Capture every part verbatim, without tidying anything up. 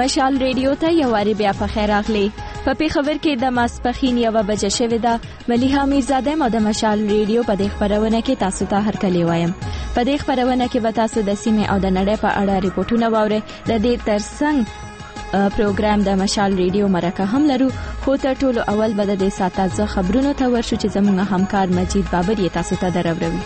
مشال ریډیو ته یو واری بیا په خیر راغلی. په پیښور کې د ماسپښین یوه بجه شوې ده. ملیحه میرزاده مو د مشال ریډیو په دې خپرونه کې تاسو ته هرکلی وایم. په دې خپرونه کې به تاسو د سیمې او د نړۍ په اړه ریپورتونه واورئ. د دې ترڅنګ پروګرام د مشال ریډیو مرکه هم لرو، خو تر ټولو اول به د دې ساعت تازه خبرونو ته ورشو چې زموږ همکار مجید بابر یې تاسو ته دراوړي.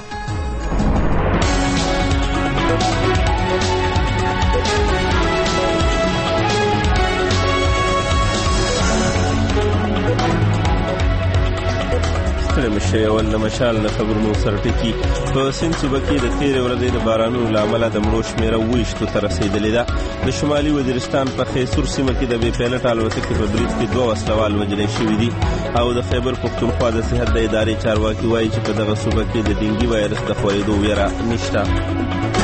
مشه اول د مشال د خبرونو سرټکی په سند صوبه کې د تیرې ورځې د بارانونو له امله د مړو شمېره ویشتو ته رسېدلې ده. د شمالي وزیرستان په خیسور سیمه کې د بې پیلوټ الوتکې په برید کې دوه وسلوال وژل شوي دي او د خیبر پښتونخوا د صحت د ادارې چارواکي وایي چې په دغه صوبه کې د ډینګي وایرس د خپرېدو ویره نشته.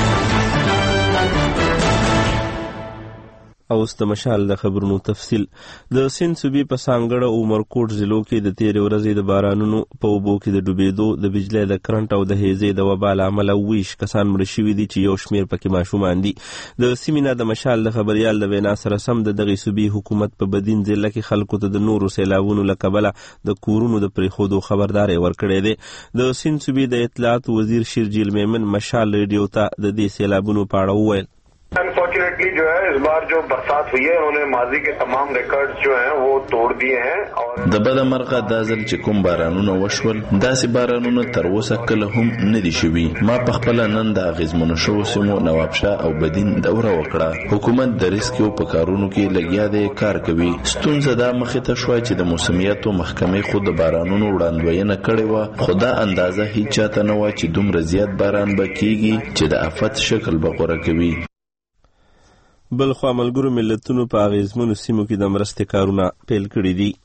اوس د مشال د خبرونو تفصیل. د سند صوبې په سانګړه او مرکوټ ضلعو کې د تیرې ورځې د بارانونو په اوبو کې د ډوبېدو، د بجلۍ د کرنټ او د هیزې د وبا له امله ویش کسان مړه شوي دي چې یو شمېر پکې ماشومان دي. د سیمې نه د مشال د خبریال د وینا سره سم د دغې صوبې حکومت په بدین ضلع کې خلکو ته د نورو سیلابونو له کبله د کورونو د پرېښودو خبرداری ورکړی دی. د سند صوبې د اطلاعات وزیر شیرجیل میمن مشال ریډیو ته د دې سیلابونو په اړه وویل. अनफॉर्चुनेटली जो है इस बार जो बरसात हुई है उन्होंने माजी के तमाम रिकॉर्ड्स जो हैं वो तोड़ दिए हैं और د بده مرغه دا ځل چې کوم بارانونه وشول داسې بارانونه تر اوسه کله هم نه دي شوي. ما په خپله نن د اغېزمنو شوو سیمو نوابشاه او بدین دوره وکړه. حکومت د ریسکیو په کارونو کې لګیا دی، کار کوي. ستونزه دا مخې ته شوه چې د موسمیاتو محکمې خو د بارانونو وړاندوینه کړې وه، خو دا اندازه هیڅ چاته نه وه چې دومره زیات باران به کیږي چې د افت شکل به غوره کوي. بل خوا ملګرو ملتونو په اغېزمنو سیمو کې د مرستې کارونه پیل کړي دي.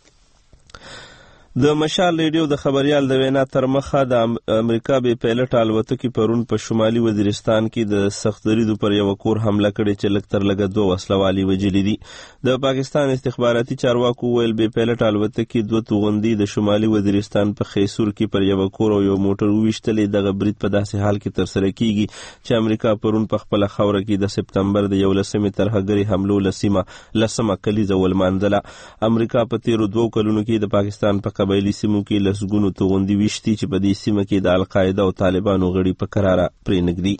د مشال ریډیو د خبریال د وینا تر مخه د امریکا بې پیلوټ الوتکې پرون په شمالي وزیرستان کې د سخت دریدو پر یو کور حمله کړې چې لږ تر لږه دوه وسلوالي وژلي دي. د پاکستان استخباراتي چارواکو ویل بې پیلوټ الوتکې دوه توغندي د شمالي وزیرستان په خیسور کې پر یو کور او یو موټر وویشتلې. دغه برید په داسې حال کې ترسره کیږي چې امریکا پرون په خپله خاوره کې د سپتمبر د یولسمې ترهګرې حملو لسیمه لسمه کلیزه ولمانځله. امریکا په تیرو دوو کلونو کې د پاکستان په قبایلي سیمو کې لسګونو توغندي ویشتي چې په دې سیمه کې د القاعده او طالبانو غړي په کراره پرې نږدي.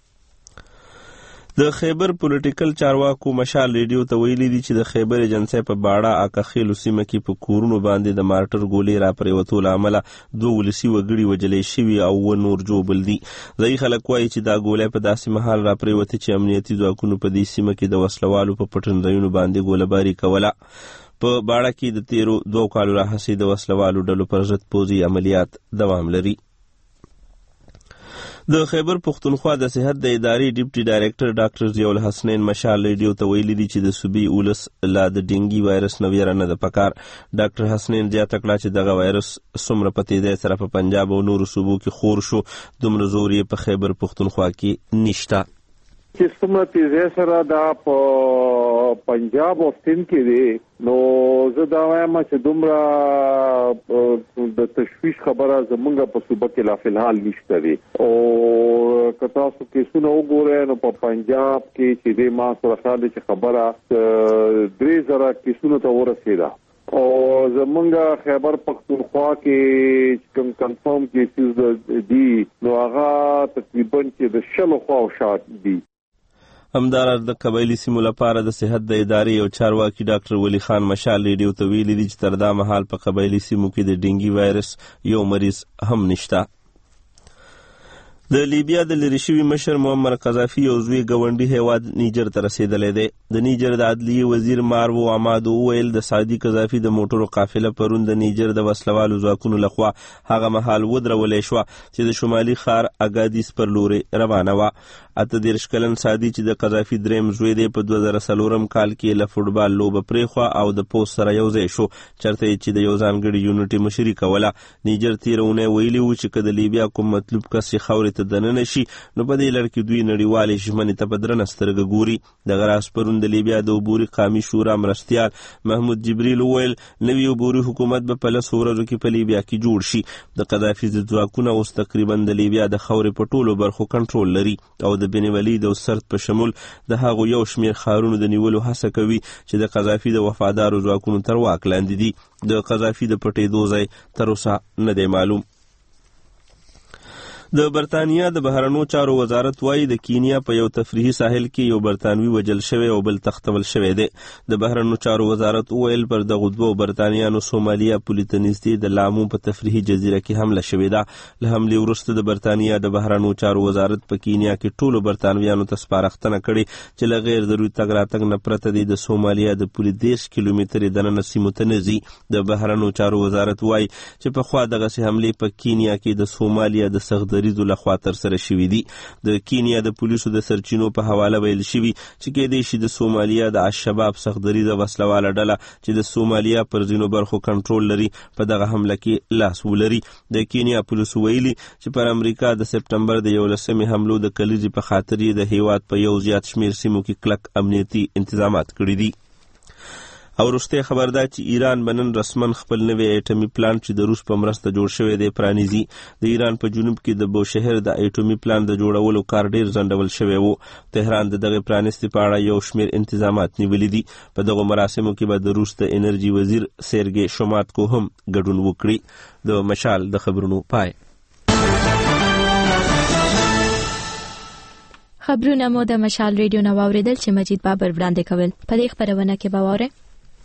د خیبر پولیټیکل چارواکو مشال ریډیو ته ویلي دي چې د خیبر ایجنسۍ په باړه اکاخیلو سیمه کې په کورونو باندې د مارټر ګولۍ را پرېوتو له امله دوه ولسي وګړي وژلی شوي او اووه نور ژوبل دي. ځایي خلک وایي چې دا ګولۍ په داسې مهال را پرېوتې چې امنیتي ځواکونو په دې سیمه کې د وسلوالو په پټنځایونو باندې ګولهباري کوله. په باړه کې د تیرو دوه کالو راهیسې د وسلوالو ډلو پر ضد پوځي عملیات دوام لري. د خیبر پښتونخوا د صحت د ادارې ډیپټي ډایرکټر ډاکټر ضیاء الحسنین مشال ریډیو ته ویلي دي چې د صوبې ولس لا د ډینګي وایرس نه ویره نه ده پکار. ډاکټر حسنین زیاته کړه چې دغه وایرس څومره په تیزۍ سره په پنجاب او نورو صوبو کې خور شو، دومره زور یې په خیبر پښتونخوا کې نشته. چې څومره تیزۍ سره دا په پنجاب او سند کې دی، نو زه دا وایم چې دومره د تشویش خبره زمونږ په صوبه کې لا فلحال نشته دی. او که تاسو کیسونه وګورئ نو په پنجاب کې چې دی ما سره خیال دی چې خبره درې زره کیسونو ته ورسېده او زمونږ خیبر پښتونخوا کې کوم کنفرم کیسز دي نو هغه تقریبا چې د شلو خواوشات دي. همداراز د قبایلي سیمو لپاره د صحت د ادارې یو چارواکي ډاکټر ولی خان مشال ریډیو ته ویلي دي چې تر دا مهال په قبایلي سیمو کې د ډینګي وایرس یو مریض هم نشته. د لیبیا د لرې شوي مشر معمر قذافي یو زوی ګاونډي هیواد نیجر ته رسېدلی دی. د نیجر د عدلیې وزیر مارو عمادو وویل د سعدي قذافي د موټرو قافله پرون د نیجر د وسلوالو ځواکونو لخوا هغه مهال ودرولی شوه چې د شمالي ښار اګادیس پر لورې روانه وه. اته دېرش کلن سعدي چې د قذافي دریم زوی دی په دوه زره څلورم کال کې له فوټبال لوبه پرېښوه او د پوست سره یو ځای شو، چېرته چې د یو ځانګړي یونټ یې مشري کوله. نیجر تېره اونۍ ویلي و چې که د لیبیا کوم مطلوب کس یې خاورې ته دننه شي نو په دې لړ کې دوی نړیوالې ژمنې ته په درنه سترګه ګوري. دغه راز پرون د لیبیا د عبوري قومي شورا مرستیال محمود جبریل وویل نوي عبوري حکومت به په لسو ورځو کې په لیبیا کې جوړ شي. د قذافي ضد ځواکونه اوس تقریبا د لیبیا د خاورې په ټولو برخو کنټرول لري او د بن ولید او سرت په شمول د هغو یو شمېر ښارونو د نیولو هڅه کوي چې د قذافي د وفادارو ځواکونو تر واک لاندې دي. د قذافي د پټېدو ځای تر اوسه نه دی معلوم. د برتانیا د بهرنیو چارو وزارت وایي د کینیا په یو تفریحي ساحل کې یو برتانوي وژل شوی او بل تختول شوی دی. د بهرنیو چارو وزارت وویل پر دغو دوو برتانیانو سومالیا پولې ته نږدې د لامو په تفریحي جزیره کې حمله شوې ده. له حملې وروسته د برتانیا د بهرنیو چارو وزارت په کینیا کې ټولو برتانویانو ته سپارښتنه کړې چې له غیر ضروري تګ راتګ نه پرته دی د سومالیا د پولې دېرش کیلومترې دننه سیمو ته نه ځي. د بهرنیو چارو وزارت وایي چې پخوا دغسې حملې په کینیا کې د سومالیا د سختدریځو لخوا تر سره شوي دي. د کینیا د پولیسو د سرچینو په حواله ویل شوي چې کېدای شي د سومالیا د الشباب سختدریځه وسلواله ډله چې د سومالیا پر ځینو برخو کنټرول لري په دغه حمله کې لاس ولري. د کینیا پولیسو ویلي چې پر امریکا د سپټمبر د یولسمې حملو د کلیزې په خاطر یې د هیواد په یو زیات شمېر سیمو کې کلک امنیتي انتظامات کړي دي. او وروستی خبر دا چې ایران به نن رسمن خپل نوی ایټمي پلانټ چې د روس په مرسته جوړ شوی دی پرانیزي. د ایران په جنوب کې د بوشهر د ایټمي پلانټ د جوړولو کار ډیر ځنډول شوی و. تهران د دغه پرانیستي په اړه یو شمېر انتظامات نیولي دي. په دغو مراسمو کې به د روس د انرژي وزیر سیرګي شوماتکو هم ګډون وکړي. د مشال د خبرونو پای. خبرونه مو د مشال ریډیو نه واوریدل چې مجید بابر وړاندې کول. په دې خبرونه کې به واورئ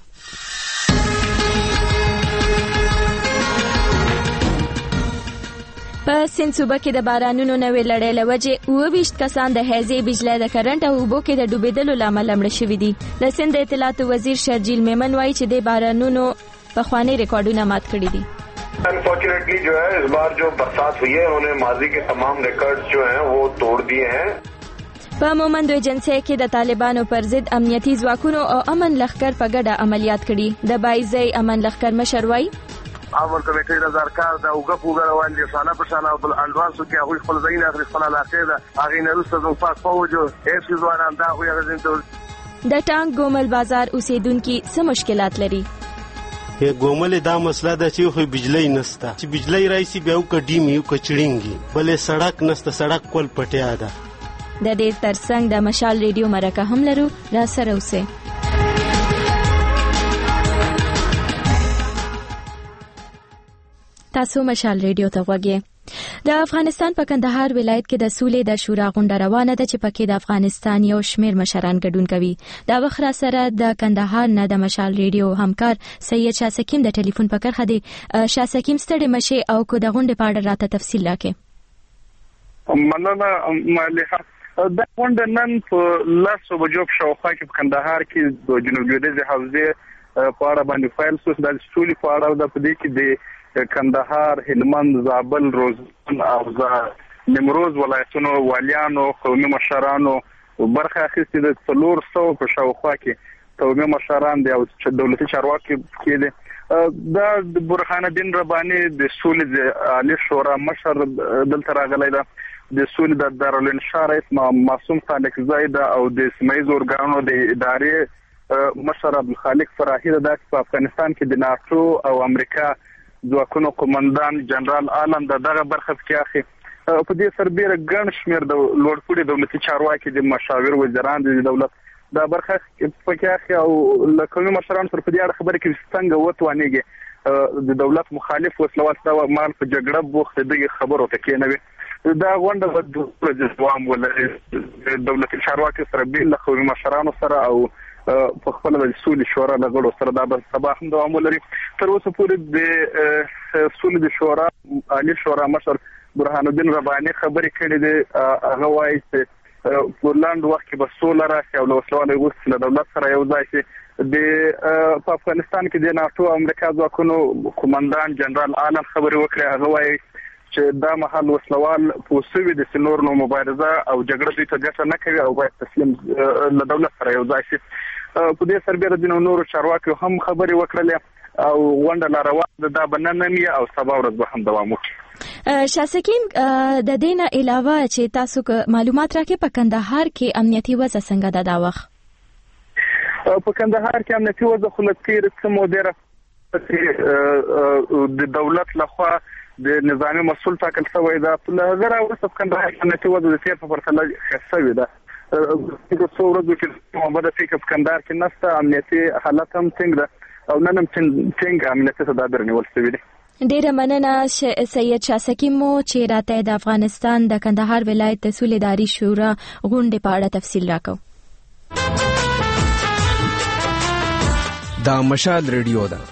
په سند صوبه کې د بارانونو نوې لړۍ له وجې اووه ویشت کسان د حیزې بجلی د کرنټ او اوبو کې د ډوبېدلو له امله مړه شوي دي. د سند د اطلاعاتو وزیر شرجیل میمن وایي چې د بارانونو پخواني ریکارډونه مات کړي دي. अनफॉर्चुनेटली जो है इस बार जो बरसात हुई है उन्होंने माजी के तमाम रिकॉर्ड्स जो हैं वो तोड़ दिए हैं. په مومندو ایجنسی کې د طالبانو پر ضد امنیتي ځواکونو او امن لښکر په ګډه عملیات کړي. د بایزی امن لښکر مشر وایي اول کمیټې د زرکار د اوګه پوګه روان دي سانا په سانا بل انوانسو کې هغه خپل ځای نه اخلي خپل علاقه ده هغه نه روسته زو پاس پوجو هیڅ ځوانان دا خو یې غزين ته د ټانک ګومل بازار اوسیدونکو څه مشکلات لري. ګومل دا مسله ده چې خو بجلی نسته چې بجلی رایسي بیا وکډیم یو کچړینګي بلې سړک نسته سړک کول پټیا ده. د دې ترڅنګ د مشال ریډیو مرکه هم لرو را سره اوسئ. تاسو مشال ریډیو ته غوږی. د افغانستان په کندهار ولایت کې د سولې د شورا غونډه روانه ده چې پکې د افغانستان یو شمېر مشران ګډون کوي. دا وخت را سره د کندهار نه د مشال ریډیو همکار سید شاه سکیم د ټلیفون په کرخه دی. شاه سکیم ستړي مشي او کو د غونډې په اړه راته تفصیل راکې. مننه مالحه. دا غونډه نن په لاسو بجو په شاوخوا کې په کندهار کې د جنوب لویدیځ حوزې په اړه باندې فایل سوس د سولې په اړه د پدې کې د کندهار، هلمند، زابل، روزګان او نیمروز ولایتونو والیانو قومي مشرانو برخه اخیستې د څلور سوه په شاوخوا کې قومي مشران دي او دولتي چارواکي کې دي. دا د برهان الدین رباني د سولې د عالی شورا مشر دلته راغلی ده. د سولې د دارالانشا رئیس معصوم خالق زاید او د سیمایي اورګانونو د ادارې مشر عبدالخالق فراهی د په افغانستان کې د ناتو او امریکا ځواکونو قومندان جنرال عالم د دغه برخه کې اخی په دې سربېره ګڼ شمېر د لوړپوړي دولتي چارواکي د مشاور وزیران د دولت دا برخه پکې اخی او لکه مشران پر دې اړه خبرې کوي څنګه وتوانيږي د دولت مخالف وسلوات دا مال په جګړه بوخت دغه خبرو ته کې نه وي. دا غونډه د دوام ولري دولتي چارواکي سره بیل خو مشرانو سره او په خپل د سولې شورا د غړو سره دا به سبا هم دوام ولري. تر اوسه پورې د سولې د شورا عالی شورا مشر برهان الدین رباني خبرې کړې دي. هغه وایي چې پورلاند وخت کې به سوله راشي او له وسلوالو وروسته له دولت سره یو ځای شي. د په افغانستان کې د ناتو او امریکا ځواکونو قومندان جنرال عالم خبرې وکړې. هغه وایي چې دا محل وسلوال پوسوي د سنور نو مبارزه او جګړه دوی ته ګټه نه کوي او باید تسلیم له دولت سره یو ځای شي. په دې سربېره د نورو چارواکو هم خبرې وکړلې او غونډه لا روانه ده. دا به نن او سبا ورځ به هم دوام وکړي. شاسکیم د دې نه علاوه چې تاسو معلومات راکې په کندهار کې امنیتي وضع څنګه ده دا وخت؟ په کندهار کې امنیتي وضع خو له تېر څه مودې د دولت لخوا د نظامي مسؤل ټاکل شوی ده. له هغه راوروسته په کندهار کې امنیتي وضع د تېر په پرتله ښه شوې ده. د څو ورځو کې محمد فیک په کندهار کې نشته، امنیتي حالت هم ټینګ ده او نن هم ټینګ امنیتي تدابیر نیول شوي دي. ډیره مننه سید شاسکیم مو چې راته د افغانستان د کندهار ولایت د سولېداري شورا غونډې په اړه تفصیل راکو. دا مشال ریډیو ده.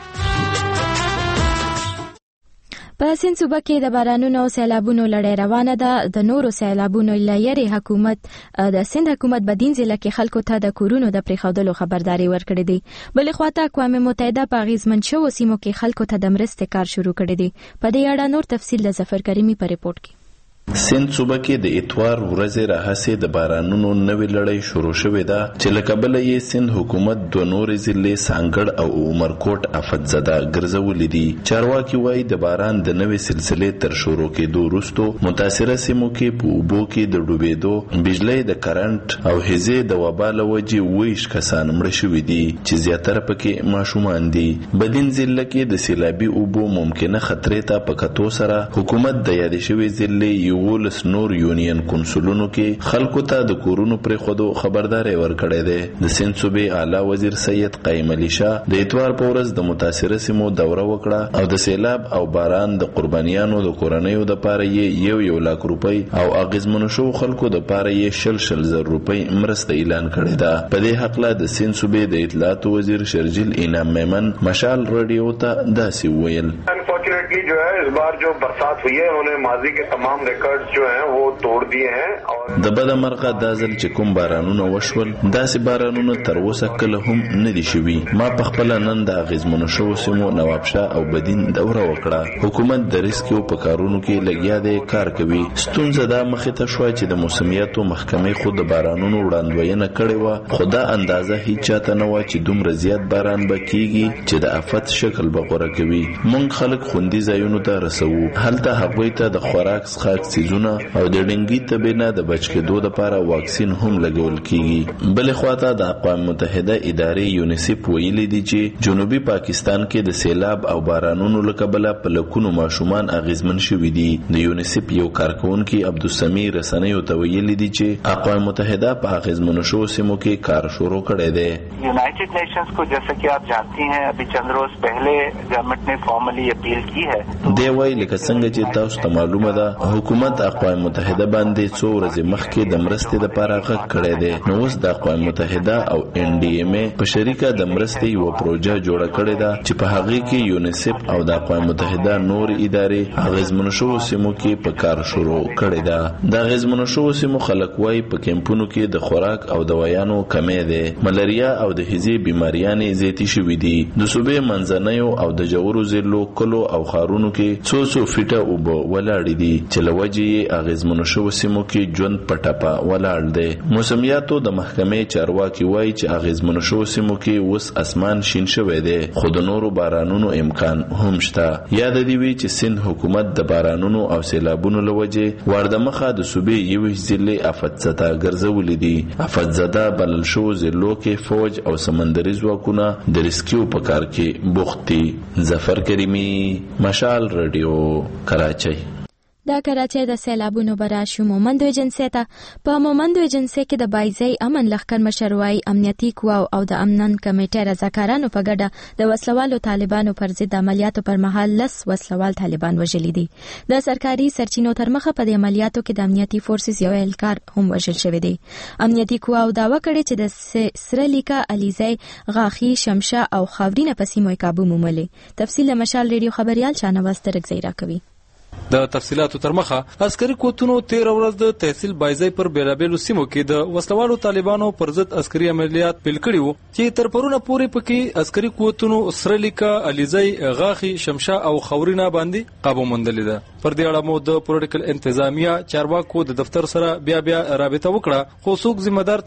په سند صوبه کې د بارانونو او سیلابونو لړۍ روانه ده. د نورو سیلابونو لایرې حکومت د سند حکومت بدین ضلع کې خلکو ته د کورونو د پریښودلو خبرداري ورکړې دي. بلې خواته اقوام متحده په اغیزمن شوو سیمو کې خلکو ته د مرستې کار شروع کړی دی. په دې اړه نور تفصیل د ظفر کریمي په ریپورت کې. سند صوبه کې د اتوار ورځې راهسې د بارانونو نوې لړۍ شروع شوې ده چې له کبله یې سند حکومت دوه نورې ضلعې سانګړ او عمرکوټ افت زده ګرځولې دي. چارواکي وایي د باران د نوې سلسلې تر شروع کېدو وروسته متاثره سیمو کې په اوبو کې د ډوبېدو، بجلۍ د کرنټ او هزې د وبا له وجې ویش کسان مړه شوي دي چې زیاتره پکې ماشومان دي. بدین ضلع کې د سیلابي اوبو ممکنه خطرې ته په کتو سره حکومت د یادې شوې ضلع ولس نور یونین کنسولونو کې خلکو ته د کورونو پرې خودو خبرداري ورکړې ده. د سند صوبې اعلی وزیر سید قیم علي شاه د اتوار په ورځ د متاثره سیمو دوره وکړه او د سیلاب او باران د قربانیانو د کورنیو د پاره یې یو یو لاک روپۍ او اغیزمنو شو خلکو د پاره یې شل شل زر روپۍ مرسته اعلان کړې ده. په دې حق له د سند صوبې د اطلاعات وزیر شرجیل انعام میمن مشال رادیو ته داسې ویل. انفارچونیٹلی جو ہے اس بار جو برسات ہوئی ہے انہوں نے ماضی کے تمام ریکارڈز جو ہیں وہ توڑ دیے ہیں. د بده مرغه دا ځل چې کوم بارانونه وشول داسې بارانونه تر اوسه کله هم نه دي شوي. ما په خپل نن د اغیزمنو شوو سیمو نوابشاه او بدین دوره وکړه. حکومت د ریسکیو په کارونو کې لګیا دی، کار کوي. ستونزه دا مخې ته شوه چې د موسمیاتو محکمې خو د بارانونو وړاندوینه کړې وه، خو دا اندازه هیڅ چاته نه وه چې دومره زیات باران به کیږي چې د افت شکل به غوره کوي. موږ خلک خوندي ځایونو ته رسوو، هلته هغوی ته د خوراک څښاک څیزونه او د ډنګي تبې نه د بچ کېدو لپاره واکسین هم لګول کیږي. بلې خواته د اقوام متحده ادارې یونیسف ویلي دي چې جنوبي پاکستان کې د سیلاب او بارانونو له کبله په لکونو ماشومان اغیزمن شوي دي. د یونیسف یو کارکونکي عبدالسمی رسنیو ته ویلي دي چې اقوام متحده په اغیزمنو شوو سیمو کې کار شروع کړی دی. यूनाइटेड नेशंस को जैसा कि आप जानती हैं अभी चंद रोज पहले गवर्नमेंट ने फॉर्मली अपील की है. دی وایي لکه څنګه چې تاسو ته معلومه ده حکومت اقوام متحده باندې څو ورځې مخکې د مرستې لپاره غږ کړی دی. نو اوس د اقوام متحده او ان ډي ام ای په شریکه د مرستې یو پروژه جوړه کړې ده چې په هغه کې یونیسف او د اقوام متحده نور ادارې اغیزمنو شوو سیمو کې په کار شروع کړې ده. د اغیزمنو شوو سیمو خلک وایي په کیمپونو کې د خوراک او دوايانو کمی ده. ملاریا او د هزې بیماریانې زیاتې شوې دي. د صوبې منځنیو او د جوړو ضلعو کلو او ښارونو کې څو څو فیټه اوبه ولاړې دي چې له وجې یې اغیزمنو شوو سیمو کې ژوند په ټپه ولاړ دی. موسمیاتو د محکمې چارواکي وایي چې اغیزمنو شوو سیمو کې اوس اسمان شین شوی دی، خو د نورو بارانونو امکان هم شته. یاد دی وی چې سند حکومت د بارانونو او سیلابونو له وجې واردمخه د صوبې یوه ضلع افت زده ګرځولې دي. افت زده بلل شوو ضلعو کې فوج او سمندري ځواکونه د ریسکیو په کار کې بوخت دي. ظفر کریمي، مشال رادیو، کراچۍ. د کراچۍ د سیلابونو براشو مومندو ایجنسی ته په مومندو ایجنسی کې د بایزي امن لښکر مشر وایي امنیتي قواو او د امنن کمیټې رضاکارانو په ګډه د وسلوالو طالبانو پر ضد عملیاتو پر مهال لس وسلوال طالبان وژلي دي. د سرکاري سرچینو تر مخه په دې عملیاتو کې د امنیتي فورسز یو اهلکار هم وژل شوی دی. امنیتي قواو دعوا کړې چې د سرلیکا علیزی غاخي شمشه او خاورینه په سیمو کابو موملې. تفصیل مشال ریډیو خبريال شانواز ترکزی راکوي. د تفصيلاتو تر مخه عسکري قوتونو تیر ورځ د تحصیل بایزي پر بیلابېلو سیمو کې د وسلوالو طالبانو پر ضد عسکري عملیات پیل کړي وو چې تر پرونه پورې پکې عسکري قوتونو سرلیکا علیزی غاخي شمشه او خورینه باندې قابو موندلې ده. پر دې اړه مو د پولیټیکل انتظامیه چارواکو د دفتر سره بیا بیا رابطه وکړه، خو څوک ذمہ دار تن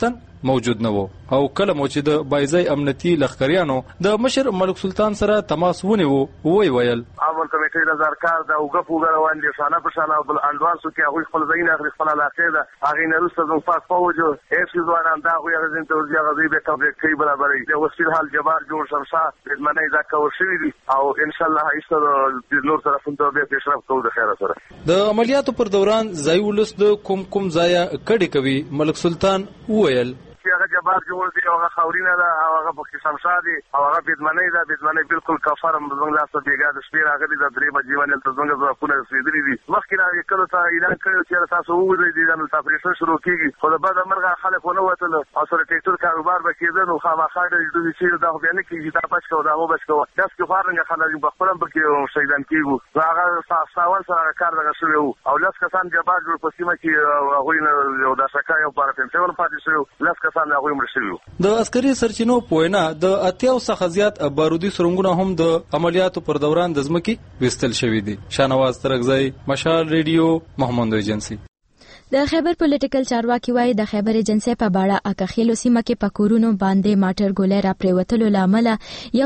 موجود نه و او کله مو چې د بایزای امنیتي لخکریانو د مشر ملک سلطان سره تماس ونیو وی ویل اول کمیټې د زرکار د اوګه پوګه روان دي شانه په شانه بل انډوار سو کې هغه خپل ځای نه خپل علاقه ده هغه نه رسته د پاک فوجو هیڅ ځوانان دا خو یې ځین ته ورځي هغه به کبر کوي برابرې د وسیل حال جبار جوړ شمسا د منې دا کور شوی دي او ان شاء الله ایستو د نور طرفونو ته به پیشرفت کوو د خیره سره د عملیاتو پر دوران ځای ولس د کوم کوم ځای کډي کوي ملک سلطان ویل هغه جبار جوړ دي او هغه خاورینه ده او هغه په قسم شادي او هغه بدمنۍ ده بدمنۍ بالکل کفر مزنګ لاسه بیګا د شپې راغلي د درې بجې باندې ته څنګه ځوافونه رسیدلي دي مخکې راځي کله ته اعلان کړو چې تاسو وګورئ د نن تفریح شروع کیږي خو د بعد مرغه خلک ونه وتل او سره ټیټر کاروبار وکړي نو خامخا د دې چې دا خو بیان کیږي دا پښ کو دا هو بچ کو داس کې فارنګ خلک په خپل کې شهیدان کیږي هغه ساوال سره کار دغه شوی او لاس کسان جبار جوړ پسیمه کې هغه یو د شکای او پارتن څور پاتې شو لاس کسان هغه مرشي د عسکري سرچینو پوینا د اتیاو څخه زیات بارودي سرنګونه هم د عملیاتو پر دوران د ځمکې وستل شوې دي. شانواز ترغزی، مشال ریډیو، محمد ایجنسی. د خیبر پولیټیکل چارواکي وایي د خیبر ایجنسی په باړه اکخیلو سیمه کې پکورونو باندې ماټر ګولې را پریوتلو لامل یو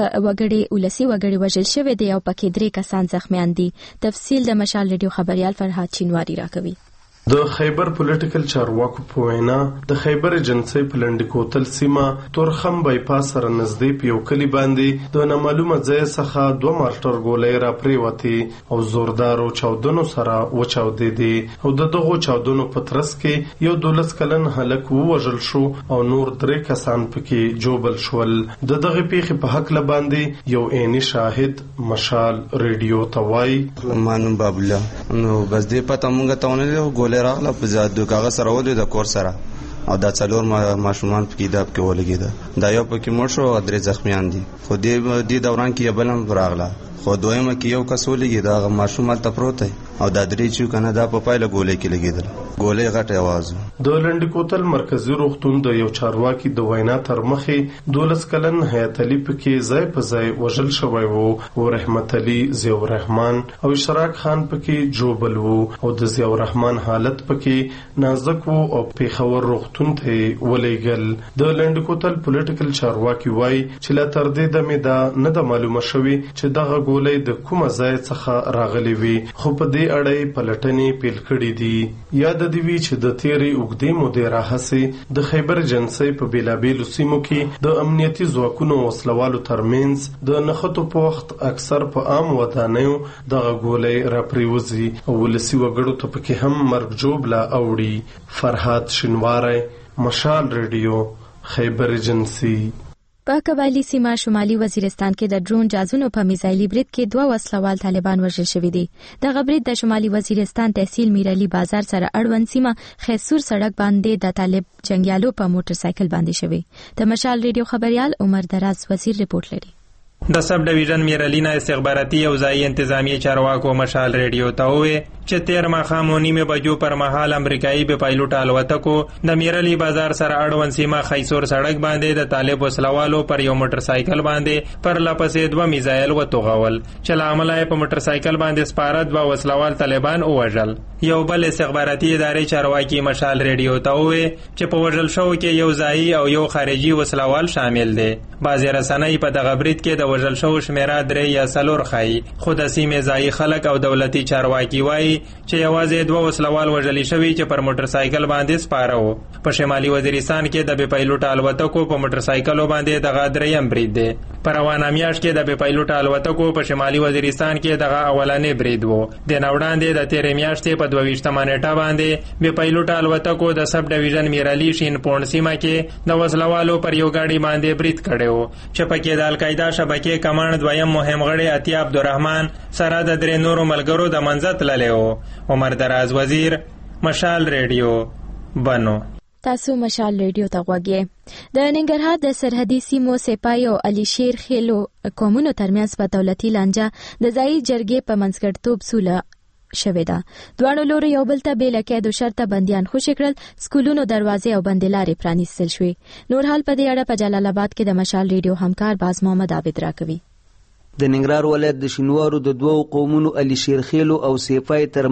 وګړي ولسی وګړي وژل شوی دی او پکې درې کسان زخمیان دي. تفصیل د مشال ریډیو خبريال فرهاد چینواری راکوي. د خیبر پولیټیکل چارواکو په وینا د خیبر ایجنسی په لنډ کوتل سیمه تورخم بایپاس سره نږدې په یو کلی باندې د نامعلومه ځای څخه دوه مارټر ګولۍ را پریوتې او زوردارو چاودنو سره وچاودې دي او د دغو چاودنو په ترڅ کې یو دولس کلن هلک ووژل شو او نور درې کسان پکې جوبل شول. د دغه پیښې په حق ل باندې یو عیني شاهد مشال ریډیو ته وایي مانو بابلا نو بس دې پته مونږ ته ونه راغله په زیاتو کاغذ سره ودی د کور سره او دا څلور ماشومان په کتاب کې ولګیده دا یو پکې مړ شو او درې زخمیان دي خو دې دې دوران کې بلم راغله خو دویمه کې یو کس ولګی دا ماشومان ته پروت او دا درې چې کنه دا په پایله ګولې کې لګیدل ګولې غټه आवाज. د لنډ کوتل مرکزی روغتون د یو چارواکي د وینا تر مخې دولس کلن حیات علي پکې ځای په ځای وژل شوی وو او رحمت علي ضیاء الرحمن او اشراق خان پکې جوبل وو او د ضیاء الرحمن حالت پکې نازک وو او پیښور روغتون ته ولېګل. د لنډ کوتل پولیټیکل چارواکي وایي چې لا تر دې دمه دا نه د معلومه شوی چې دغه ګولې د کومه ځای څخه راغلي وي خو په دې اړه پلټنې پیل کړې دي. یاد دی وی چې د تیرې اوږدې مودې راهیسې د خیبر ایجنسی په بیلابیلو سیمو کې د امنیتي ځواکونو وسلوالو ترمنځ د نښتو په وخت اکثر په عام ودانیو دغه ګولۍ را پریوزي او ولسي وګړو ته پکې هم مرګ جوړ لا اوړي. فرهاد شینواری، مشال ریډیو، خیبر ایجنسی. په قبایلی سیمه شمالي وزیرستان کې د ډرون جازونو په میزایلي برید کې دوه وسلوال طالبان وژل شوي دي. دغه برید د شمالي وزیرستان تحصیل میرعلي بازار سره اړوند سیمه خیسور سړک باندې د طالب جنگیالو په موټر سایکل باندې شوی. د مشال ریډیو خبريال عمر دراز وزیر رپورټ لري. د سب ډیویژن میرعلي نه استخباراتي او ځایي انتظامی چارواکو مشال ریډیو ته وویل چې تیر ماښام و نیمې بجو پر مهال امریکایي بې پایلوټه الوتکو د میرعلي بازار سره اړوند سیمه خیسور سړک باندې د طالب وسلوالو پر یو موټر سایکل باندې پرله پسې دوه میزایل وتوغول چې له امله یې په موټر سایکل باندې سپاره دوه وسلوال طالبان ووژل. یو بل استخباراتي ادارې چارواکي مشال ریډیو ته وویل چې په وژل شوو کې یو ځایي او یو خارجي وسلوال شامل دی. بعضې رسنۍ په دغه برید کې د وژل شوو شمیره درې یا څلور ښایي خو د سیمې ځایي خلک او دولتي چارواکي وایي چې یوازې دوه وسلوال وژلي شوي چې پر موټر سایکل باندې سپاره وو. په شمالي وزیرستان کې د بې پایلوټه الوتکو په موټر سایکلو باندې دغه درېیم برید دی. په روانه میاشت کې د بې پایلوټه الوتکو په شمالي وزیرستان کې دغه اولنی برید وو. د نه وړاندې د تېرې میاشتې په دوه ویشتمه نیټه باندې بې پایلوټه الوتکو د سب ډیویژن میرعلي شین پوڼ سیمه کې د وسلوالو پر یو ګاډي باندې برید کړی و چې پکې د القاعده شبکې کمانډ دویم مهم غړی عطیه عبدالرحمن سره د درې نورو ملګرو د منځه تللی و. عمر دراز وزیر، مشال ریډیو، بنو. تاسو مشال ریډیو ته غوږی. د ننګرهار د سرحدي سیمو سپای او علي شیر خېلو قومونو ترمنځ په دولتي لانجه د ځایي جرګې په منځګړیتوب سوله شوې ده. دواړو لورو یو بل ته بې له قید و شرطه بندیان خوشي کړل، سکولونو دروازې او بندې لارې پرانیستل شوې. نور حال په دې اړه په جلال آباد کې د مشال ریډیو همکار باز محمد عابد راکوي. د ننګرهار ولایت د شینوارو د دوو قومونو علي شیر خېلو او سیفای ترمنځ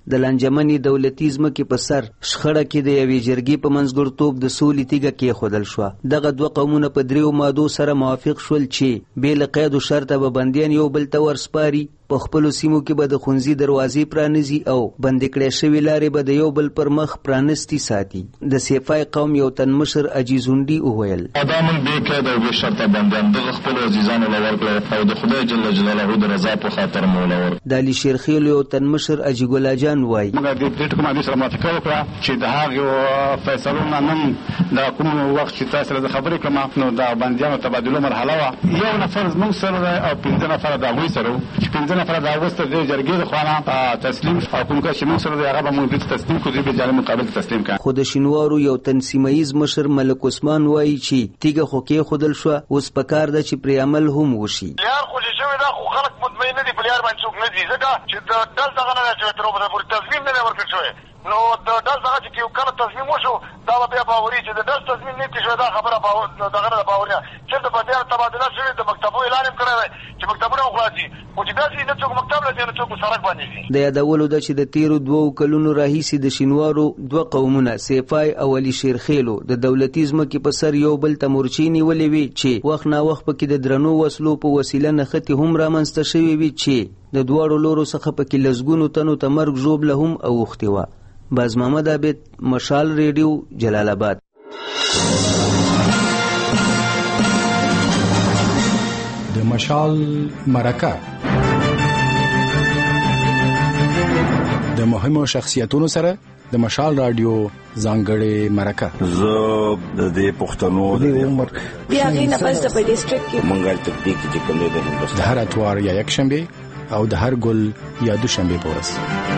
د لانجمنې دولتي ځمکې په سر شخړه کې د یوې جرګې په منځګړیتوب د سولې تیږه کېښودل شوه. دغه دوه قومونه په دریو مادو سره موافق شول چې بې له قید و شرطه به بندیان یو بل ته ورسپاري، په خپلو سیمو کې به د ښوونځي دروازې پرانیزي او بندې کړې شوې لارې به د یو بل پر مخ پرانستې ساتي. د سیفای قوم یو تن مشر اجیز هونډي وویل: دا موږ بې قید او بې شرطه بندیان دغه خپلو عزیزانو له ورکړه او د خدای جل جلاله د رضا په خاطر مو له ورکړه. د علي شیرخیل یو تن مشر اجي ګلا جان وایي: موږ د دې ټکو باندې سره موافقه وکړه چې د هغې فیصلو نه نن د کوم وخت چې تاسو سره خبرې کوم نو د بندیانو تبادله مرحله وه. یو نفر زموږ سره او پنځه نفره د هغوی سره چې پنځه نفره د هغوی سره د جرګې د خوا تسلیم او کوم کس چې موږ سره دی هغه به موږ ته تسلیم کړو، دوی به جالب مقابل تسلیم کړو. خو د شینوارو یو تنظیمایز مشر ملک عثمان وایي چې تیږه خو کېښودل شوه، اوس پکار ده چې پرې عمل هم وشي. پلیار خو چې شوی دا خو خلک مطمئن نه دي، پلیار باندې څوک نه دي ځکه چې د ډل دغه نه دی شوی، تر اوسه پورې تضمین نه دی ورکړل شوی. نو د ډل دغه چې کله تصمیم وشو دا به بیا باوري چې د ډل تصمیم نه دی شوی، دا خبره دغه نه ده باوري چې د بندیانو تبادله شوې، د مکتبو اعلان یې کړی دی چې مکتبونه وخلاصي، خو چې داسې نه څوک مکتب له ځي نه څوک سړک باندې ځي. د یادولو ده چې د تیرو دوو کلونو راهیسې د شینوارو دوه قومونه سیفای او علي شیرخیلو د دولتي ځمکې په سر یو بل ته مورچې نیولې وي چې وخت ناوخت پکې د درنو وسلو په وسیله نښتې هم رامنځته شوې وي چې د دواړو لورو څخه پکې لسګونو تنو ته مرګ ژوبله هم اوښتې وه. باز محمد عابد، مشال ریډیو، جلال آباد. د مشال مرکه د مهمو شخصیتونو سره د مشال رادیو ځانګړې مرکه. زه د دې پښتنو د عمر بیا غي نه پس د په ډیسټریکټ کې منګل تکتیک چې کوم دی د هر اتوار یا یک شنبه او د هر ګل یا دوشنبه پورس.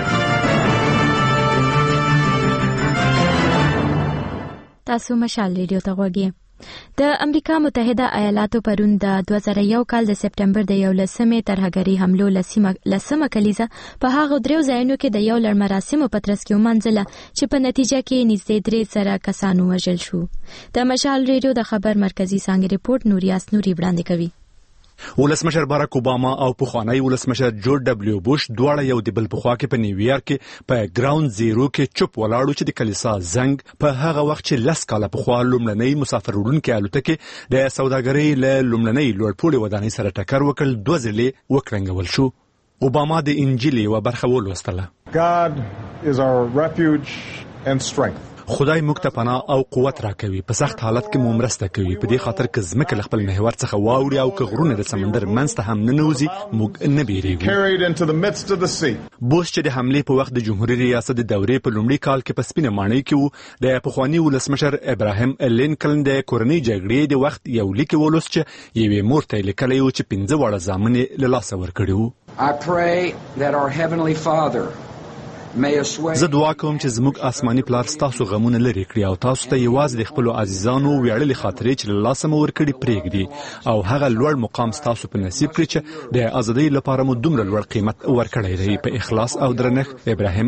تاسو مشال ریډیو ته غوږی. د امریکا متحده ایالاتو پرون د دوه زره یو کال د سپټمبر د یولسمې ترهګري حملو لسمه کلیزه په هغه دریو ځایونو کې د یو لړ مراسمو په ترڅ کې ومنځله چې په نتیجه کې نږدې درې زره کسان ووژل شو. د مشال ریډیو د خبر مرکزی څانګې رپورټ نوریاس نوري وړاندې کوي. ولسمشر باراک اوباما او پخوانی ولسمشر جورج ډبلیو بوش دواړه یو د بل په خوا کې په نیویارک کې په ګراوند زیرو کې چوپ ولاړو چې د کلیسا زنګ په هغه وخت چې لس کاله پخوا لومړنۍ مسافر وړونکې الوتکې د سوداګرۍ له لومړنۍ لوړپوړې ودانۍ سره ټکر وکړ، دوه ځلې وکړنګول شو. اوباما د انجیل یوه برخه ولوستله: God is our refuge and strength. خدای موږ ته پناه او قوت راکوي، په سخت حالت کې مو مرسته کوي. په دې خاطر که ځمکه له خپل محور څخه واوړي او که غرونه د سمندر منځ ته هم ننوځي موږ نه بیریږو. بوش چې د حملې په وخت د جمهوریت ریاست د دورې په لومړي کال کې په سپینه ماڼۍ کې و، د پخواني ولسمشر ابراهیم لینکلن د کورنۍ جګړې د وخت یو لیک ولوست چې یوې مور ته یې لیکلی و چې پنځه واړه زامن یې له لاسه ورکړي وو. I pray that our heavenly Father زه دعا کوم چې زموږ آسماني پلار ستاسو غمونه لرې کړي او تاسو ته یوازې د خپلو عزیزانو ویاړلې خاطرې چې له لاسه مو ورکړي پرېږدي او هغه لوړ مقام ستاسو په نصیب کړي چې د ازادۍ لپاره مو دومره لوړ قیمت ورکړی دی. په اخلاص او درنښت، ابراهیم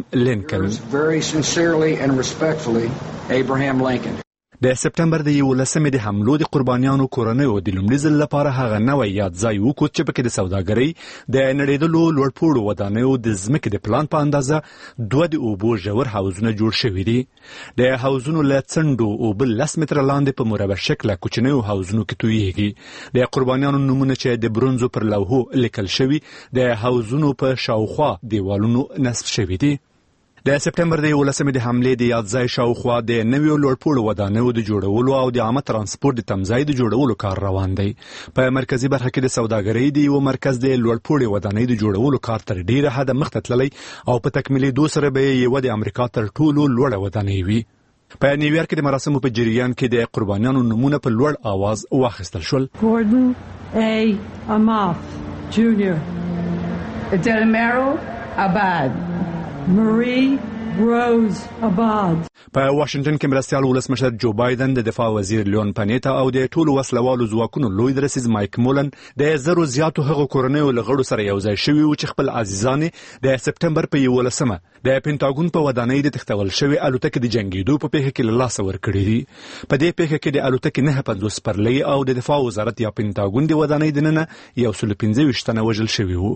لینکلن. د سپټمبر د یولسمې د حملو د قربانیانو کورنیو د لومړي ځل لپاره هغه نوی یاد ځای وکوت چې پکې د سوداګرۍ د نړېدلو لوړپوړو ودانیو د ځمکې د پلان په اندازه دوه د اوبو ژور حوضونه جوړ شوي دي. د حوضونو له څنډو اوبه لس متره لاندې په مربع شکله کوچنیو حوضونو کې تویېږي. د قربانیانو نومونه چې د برونزو پر لوحو لیکل شوي د حوضونو په شاوخوا دیوالونو نصب شوي دي. د سپټمبر د یولسمې د حملې د یاد ځای شاوخوا د نویو لوړپوړو ودانیو د جوړولو او د عامه ترانسپورت د تمځای د جوړولو کار روان دی. په مرکزی برخه کې د سوداګرۍ د یو مرکز د لوړپوړو ودانۍ د جوړولو کار تر ډیره حده مخته تللی او په تکمیلېدو سره به یو د امریکا تر ټولو لوړه ودانۍ وي. په نیویارک کې د مراسمو په جریان کې د قربانیانو نومونه په لوړ आवाज واخیستل شول. گوردن ای اماف جونیور، دلمرو آباد، مری روز آباد. په واشنگټن کې مرستیال ولسمشر جو بایدن، د دفاع وزیر لیون پانیتا او د ټولو وسلوالو ځواکونو لوی درسیز مایک مولن د زرو زیاتو هغو کورنیو له غړو سره یو ځای شوي وو چې خپل عزیزان د سپټمبر په یولسمه د پینټاګون په ودانۍ د تښتول شوې الوتکې د جنګېدو په پیښه کې له لاسه ورکړي دي. په دې پیښه کې د الوتکې نهه پنځوس سپرلۍ او د دفاع وزارت یا پینټاګون د ودانۍ دننه یو سل پنځه ویشت تنه وژل شوي وو.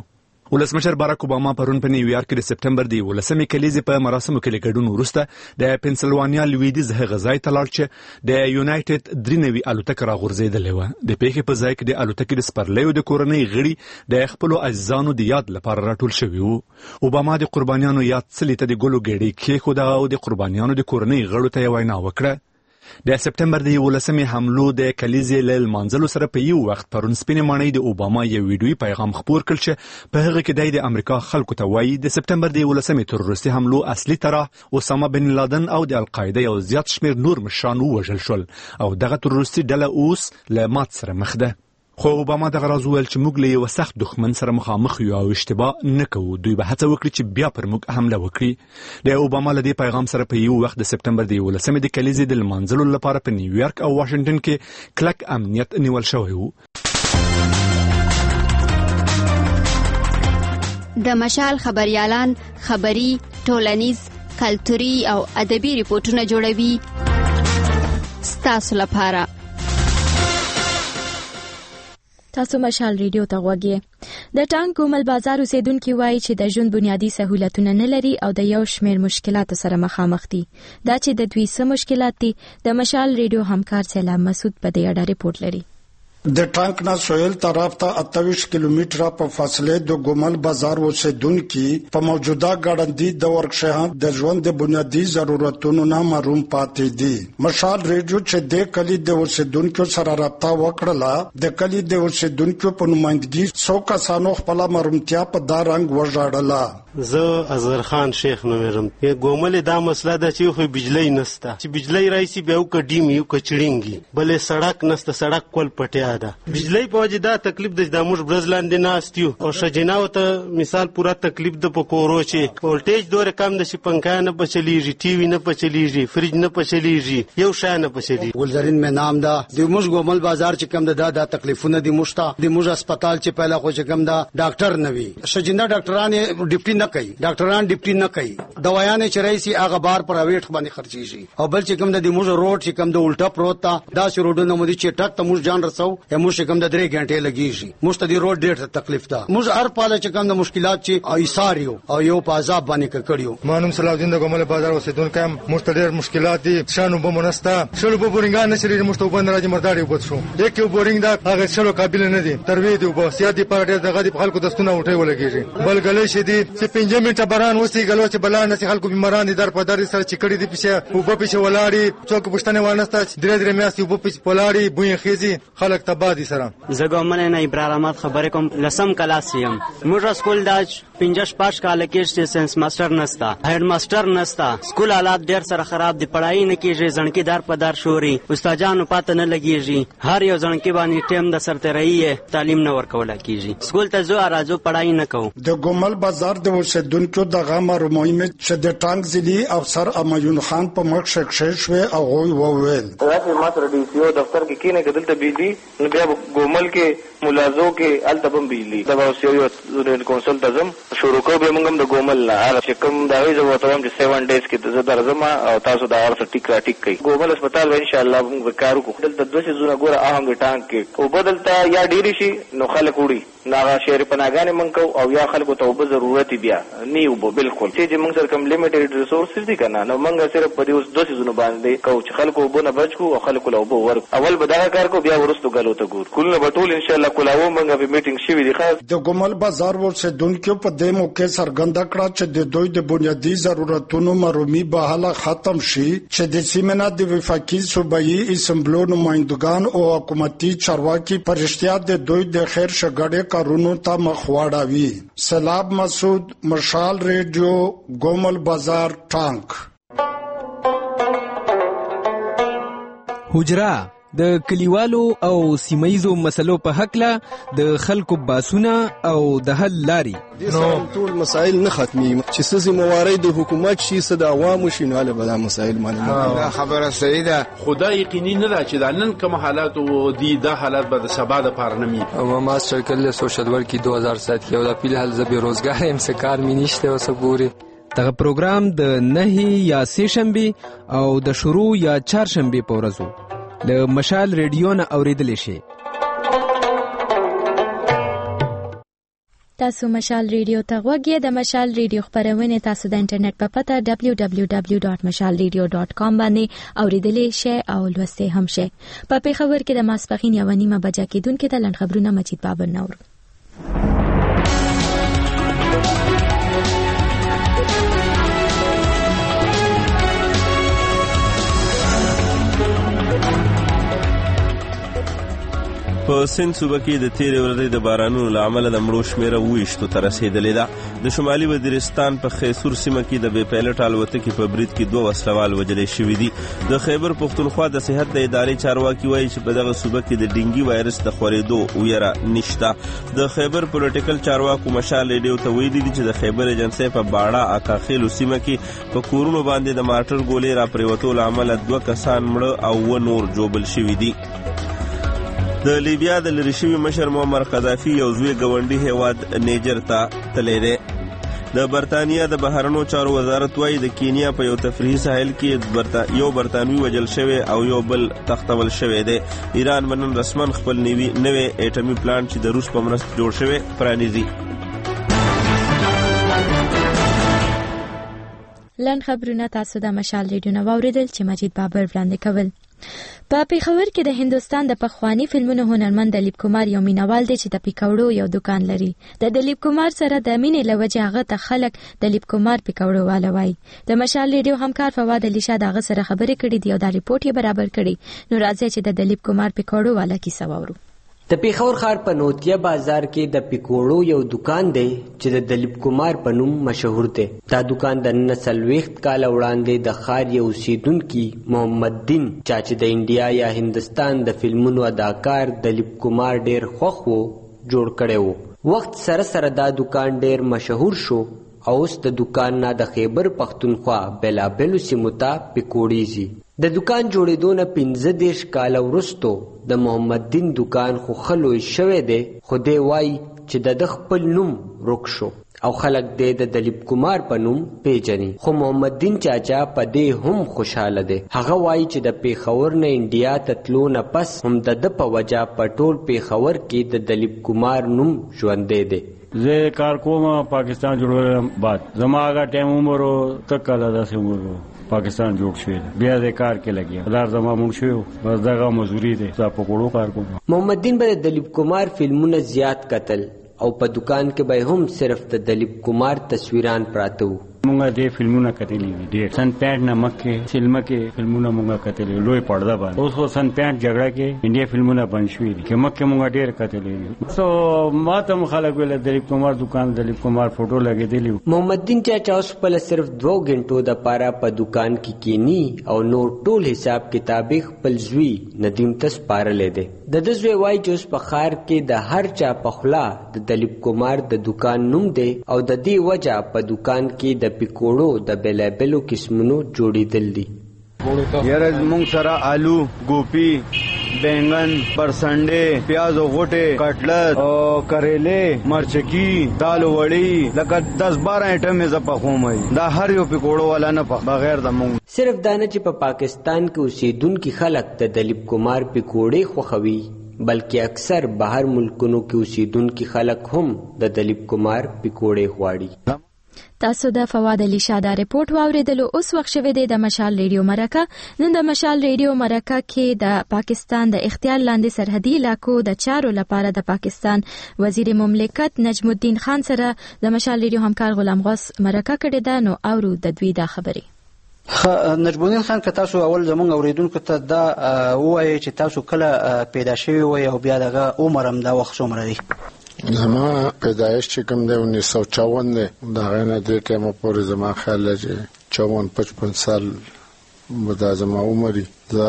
ولسمشر باراک اوباما پرون په نیویارک کې د سپټمبر د یولسمې کلیزې په مراسمو کې له ګډون وروسته د پنسلوانیا لویدیځ هغه ځای ته لاړ چې د یونایټډ درې نوي الوتکه راغورځېدلې وه. د پیښې په ځای کې د الوتکې د سپرلیو د کورنۍ غړي د خپلو عزیزانو د یاد لپاره راټول شوي وو. اوباما د قربانیانو یاد څلي ته د ګلو ګېډۍ کېښوده او د قربانیانو د کورنۍ غړو ته یې وینا وکړه. د سپټمبر د یولسمې حملو د کلیزې له لمانځلو سره په یو وخت پرون سپینې ماڼۍ د اوباما یو ویډیویي پیغام خپور کړ چې په هغه کې دی د امریکا خلکو ته وایي د سپټمبر د یولسمې تروریستي حملو اصلي طرح اسامه بن لادن او د القاعده یو زیات شمېر نور مشران ووژل شول او دغه تروریستي ډله اوس له مات سره مخ ده. خو اوباما دغه راز وویل چې موږ له یو سخت دښمن سره مخامخ یو او اشتباه نه کوو. دوی به هڅه وکړي چې بیا پر موږ حمله وکړي. د اوباما له دې پیغام سره په یو وخت د سپټمبر د یولسمې د کلیزې د لمانځلو لپاره په نیویارک او واشنګټن کې کلک امنیت نیول شوی و. د مشال خبريالان خبري، ټولنیز، کلتوري او ادبي ریپورتونه جوړوي ستاسو لپاره. تاسو مشال ریډیو ته غوږی. د ټانک ګومل بازار اوسیدونکو وایي چې د ژوند بنیادی سہولتونه نه لري او د یو شمېر مشکلاتو سره مخامخ دي. دا چې د دوی څه مشکلات دي د مشال ریډیو همکار سلام مسعود په دې اړه ریپورت لري. د ټانک نه سویل طرف ته اته کیلومتره په فاصله د ګومل بازار اوسیدونکو په موجوده ګړندی د ورکشهان د ژوند د بنیادی ضرورتونو نه محروم پاتې دي. مشال ریډیو چې د کلی د اوسیدونکو سره رابطه وکړه د کلی د اوسیدونکو په نمائندګي څو کسانو خپل محرومتیا په دا رنګ وژړله. زه اظهر خان شیخ نومېږم. ګومل دا مسله ده چې خو بجلی نسته، چې بجلی راشي بیا وکډیم یو کچړینګي بلې سړک نسته، سړک کول پټیا ده. بجلی په وجه دا تکلیف د داموش برزلاندې ناستیو او شجناو ته مثال پورا تکلیف د پکورو چې ولټیج دوره کم د شي پنکا نه پچلیږي، ټي وي نه پچلیږي، فریج نه پچلیږي، یو شای نه پچلیږي. ګلزرین مې نام ده. د موږ ګومل بازار چې کم ده دا تکلیفونه دي مشته. د موږ هسپتال چې پهلا خو چې کم ده ډاکټر نه وي، شجنده ډاکټران ډیپټي نه کوي، ډاکټران ډیپټي نه کوي، دوايانې چرایسي هغه بار پرایویټ باندې خرچيږي. او بل چې کوم د موږ روډ چې کوم د الټا پروت تا دا چې روډونه مودي چې ټک ته موږ جان رسو یا موږ کوم د درې غنټې لګیږي. موږ ته د روډ ډېر تکلیف ده. موږ هر پاله چې کوم د مشکلات چې ایثاریو او یو په عذاب باندې کړیو. مانوم صلاح الدین د ګومل بازار اوسیدونکو هم موږ ته ډېر مشکلات دي. شانو به مونستا شلو به بورینګان نشری موږ ته وبند راځي مرداري وبد شو. یک یو بورینګ دا هغه شلو قابل نه دي. تروی دی وبو سیادي پر ډېر دغه د خلکو دستونه وټي ولګیږي. بل غلې شدي چې پنځه منټه باران وسی غلو چې بلان نسی خلکو بیماران دي در په در سره چې کړي دي پښه او په پښه ولاړی څوک پښتنه وانسته درې درې میاشتې او په پښه ولاړی بوې خيزي خلک تبادي سره. زګومنه نه ابراهیم احمد خبرې کوم لسم کلاس یم. موږ سکول داج پنځه پاش کال کې ساينس ماستر نستا، هډ ماستر نستا، سکول حالات ډېر سره خراب دي، پړای نه کیږي، ځنکی دار په دار شوري، استادانو پات نه لګیږي، هر یو ځنکی باندې ټیم د سرته رہی تعلیم نه ورکول کیږي. سکول ته زو راځو پړای نه کو. د ګومل بازار د اوسیدونکو د غامه رومویمه چې د ټانک ځلی افسر امایون خان په مخ شکشه شوی او غوي وویل راځي ماتر ډي سي او دفتر کې کینه کدل ته بيدي نو بیا ګومل کې ملازو کې التبم بيلي دا اوس یو کونسل تزم شروع کو به موږ د ګومل نه هر چې کوم دا وی زه وتاوم چې سیون ډیز کې د درځم او تاسو دا اور ټیک را ټیک کوي. ګومل هسپتال ان شاء الله موږ کارو کو دلته دوه سيزونه ګوره اهم ټانک کې او بدلتا یا ډيري شي نو خلک وړي ناغه شهر پناګانې منکو او یا خلکو ته وب ضرورت بیا نیو بو بالکل چې موږ سره کوم لیمیټډ ریسورسز دي کنه نو موږ صرف په دې اوس دوه سيزونه باندې کو چې خلکو وبونه بچو او خلکو له وب ور اول به دا کار کو بیا ورستو غلو ته ګور کله بټول ان شاء الله کولاو موږ په میټینګ شوی دی. خاص د ګومل بازار ورسېدونکو په دې موقع سرګند کړه چې د دوی د بنیادی ضرورتونو محرومي به حاله ختم شي چې د سیمنا د وفاقي صوبایي اسمبلو نمائندگان او حکومتي چارواکي پرشتیا د دوی د خیر شګړې کارونو ته مخواړوي. سلام مسعود، مشال ریډیو، ګومل بازار، ټانک. حجرا د کلیوالو او سیمایزو مسلو په حق له د خلکو باسونه او د حل لاري نو ټول مسائل نه ختمي چې سزي موارد د حکومت شي صد عوامو شي نه له بل مسائل باندې دا خبره صحیح ده. خدای یقیني نه ده چې دا نن کوم حالات او دي دا حالات به د سبا د پار نمی او ماستر کله سوشل ورک دو هزار سات کې او د پیل حل زبې روزګار هم څه کار می نشته او سبوري. دغه پروګرام د نه یا سه شنبه او د شروع یا چهار شنبه په ورځو له مشال ریډیو نه اوریدل شي. تاسو مشال ریډیو ته غوږی د مشال ریډیو خبرونه تاسو د انټرنیټ په پته دبلیو دبلیو دبلیو ډاټ مشال ریډیو ډاټ کام باندې اوریدلې شئ او لوستئ هم شئ. په پیښور کې د ماسپښین یوه نیمه بجه کېدونکې د لنډ خبرونه مجید بابر نور. په سند صوبه کې د تیرې ورځې د بارانونو له امله د مړو شمېره اوویشتو ته رسېدلې ده. د شمالي وزیرستان په خیسور سیمه کې د بې پیلوټ الوتکې په برید کې دوه وسلوال وژل شوي دي. د خیبر پښتونخوا د صحت د ادارې چارواکي وایي چې په دغه صوبه کې د ډینګي وایرس د خورېدو ویره نشته. د خیبر پولیټیکل چارواکو مشال ریډیو ته ویلي دي چې د خیبر ایجنسۍ په باړه اکاخیلو سیمه کې په کورونو باندې د مارټر ګولۍ راپرېوتو له امله دوه کسان مړه او اووه نور ژوبل شوي دي. د لیبیا د لرې شوي مشر معمر قذافي یو زوی ګاونډي هیواد نیجر ته تللی دی. د برطانیا د بهرنیو چارو وزارت وایي د کینیا په یو تفریحي ساحل کې یو برطانوي وژل شوی او یو بل تختول شوی دی. ایران به نن رسما خپل نوي اټومي پلانټ چې د روس په مرسته جوړ شوی پرانیزي. لنډ خبرونه تاسو د مشال ریډیو نه واوریدل چې مجید بابر وړاندې کول. په پیښور کې د هندستان د پخوانی فلمونو هنرمند دلیپ کمار یو مینوال دی چې د پیکوړو یو دکان لري. د دلیپ کمار سره د مینې له وجې هغه ته خلک دلیپ کمار پیکوړو والا وایي. د مشال ریډیو همکار فواد علي شاه د هغه سره خبرې کړې دي او دا ریپورټ یې برابر کړی. نو راځئ چې د دلیپ کمار پیکوړو والا کیسه واورو. د پیښور ښار په نوتیه بازار کې د پیکوړو یو دکان دی چې د دلیپ کمار په نوم مشهور دی. دا دکان د نن څلوېښت کاله وړاندې د ښار یو اوسیدونکي محمد دین چا چې د انډیا یا هندستان د فلمونو اداکار دلیپ کمار ډیر خوښ و جوړ کړی و. وخت سره سره دا دکان ډیر مشهور شو او اوس د دکان نه د خیبر پښتونخوا بېلابېلو سیمو ته پیکوړې ځي. د دکان جوړېدو نه پنځه دېرش کاله وروستو د محمد دین دکان خو ښه لوی شوی دی، خو دی وایي چې د ده خپل نوم ورک شو او خلک دی د دلیپ کمار په نوم پیژني. خو محمد دین چاچا په دې هم خوشحاله دی. هغه وایي چې د پیښور نه انډیا ته تلو نه پس هم د ده په وجه په ټول پیښور کې د دلیپ کمار نوم ژوندی دی. زه کار کوم پاکستان جوړولم بعد زما هغه ټایم عمر تک کاله داسې عمر پاکستان جوړ شوی بیا د کار کې لګیا دار زما مونږ شو بس دغه مزدوري دی زه په کوړو کار کوم. محمد دین به د دلیپ کمار فلمونه زیات کتل او په دکان کې به هم صرف د دلیپ کمار تصویران پراته وو. مونږه دې فلمونه کتلې دي ډېر. سن پینټ نه مکه سینما کې فلمونه مونږه کتلې لوی پرده باندې. اوس خو سن پینټ جګړه کې انډیا فلمونه بند شوي دي چې مکه مونږه ډېر کتلې. سو ما ته خلک ویل دلیپ کمار دکان دلیپ کمار فوټو لګېدلی. محمد دین چاچا اوس خپل صرف دوه غنټو د پاره په دکان کې کینی او نور ټول حساب کتاب خپل زوی ندیم ته سپارلې دی. د ده زوی وایي چې اوس په ښار کې د هر چا په خوله د دلیپ کمار د دکان نوم دی او د دې وجه په دکان کې د پیکوړو د بیلابیلو قسمونو جوړېدل دي. یاره موږ سره آلو، ګوپی، بینگن، پرسنډې، پیاز او غوټې، کټلت او کریلې، مرچکی، دال وړي، لکه دس بارہ آیټم یې زه پخوم. دا هر یو پیکوړو والا نه پخ بغیر د موږ. صرف دا نه چې په پاکستان کې اوسېدونکي خلک د دلیپ کمار پیکوړې خوښوي بلکې اکثر بهر ملکونو کې اوسېدونکي خلک هم د دلیپ کمار پیکوړې غواړي. تاسو د فواد علي شاه دا ریپورت واوریدلو. اوس وخت شوی دی د مشال ریډیو مرکه. نن د مشال ریډیو مرکه کې د پاکستان د اختیار لاندې سرحدي علاقو د چارو لپاره د پاکستان وزیر مملکت نجم الدین خان سره د مشال ریډیو همکار غلام غوث مرکه کړې ده. نو اورو د دوی دا خبرې. نجم الدین خان که تاسو اول زمونږ اوریدونکو ته دا ووایئ چې تاسو کله پیدا شوي وئ او بیا دغه عمر هم دا وخت څومره دی؟ زما پیدایش چې کوم دی اونیس سو چوون دی. د هغې نه دې ټایمه پورې زما خیال دی چې چوون پچپن سال به دا زما عمر وي. زه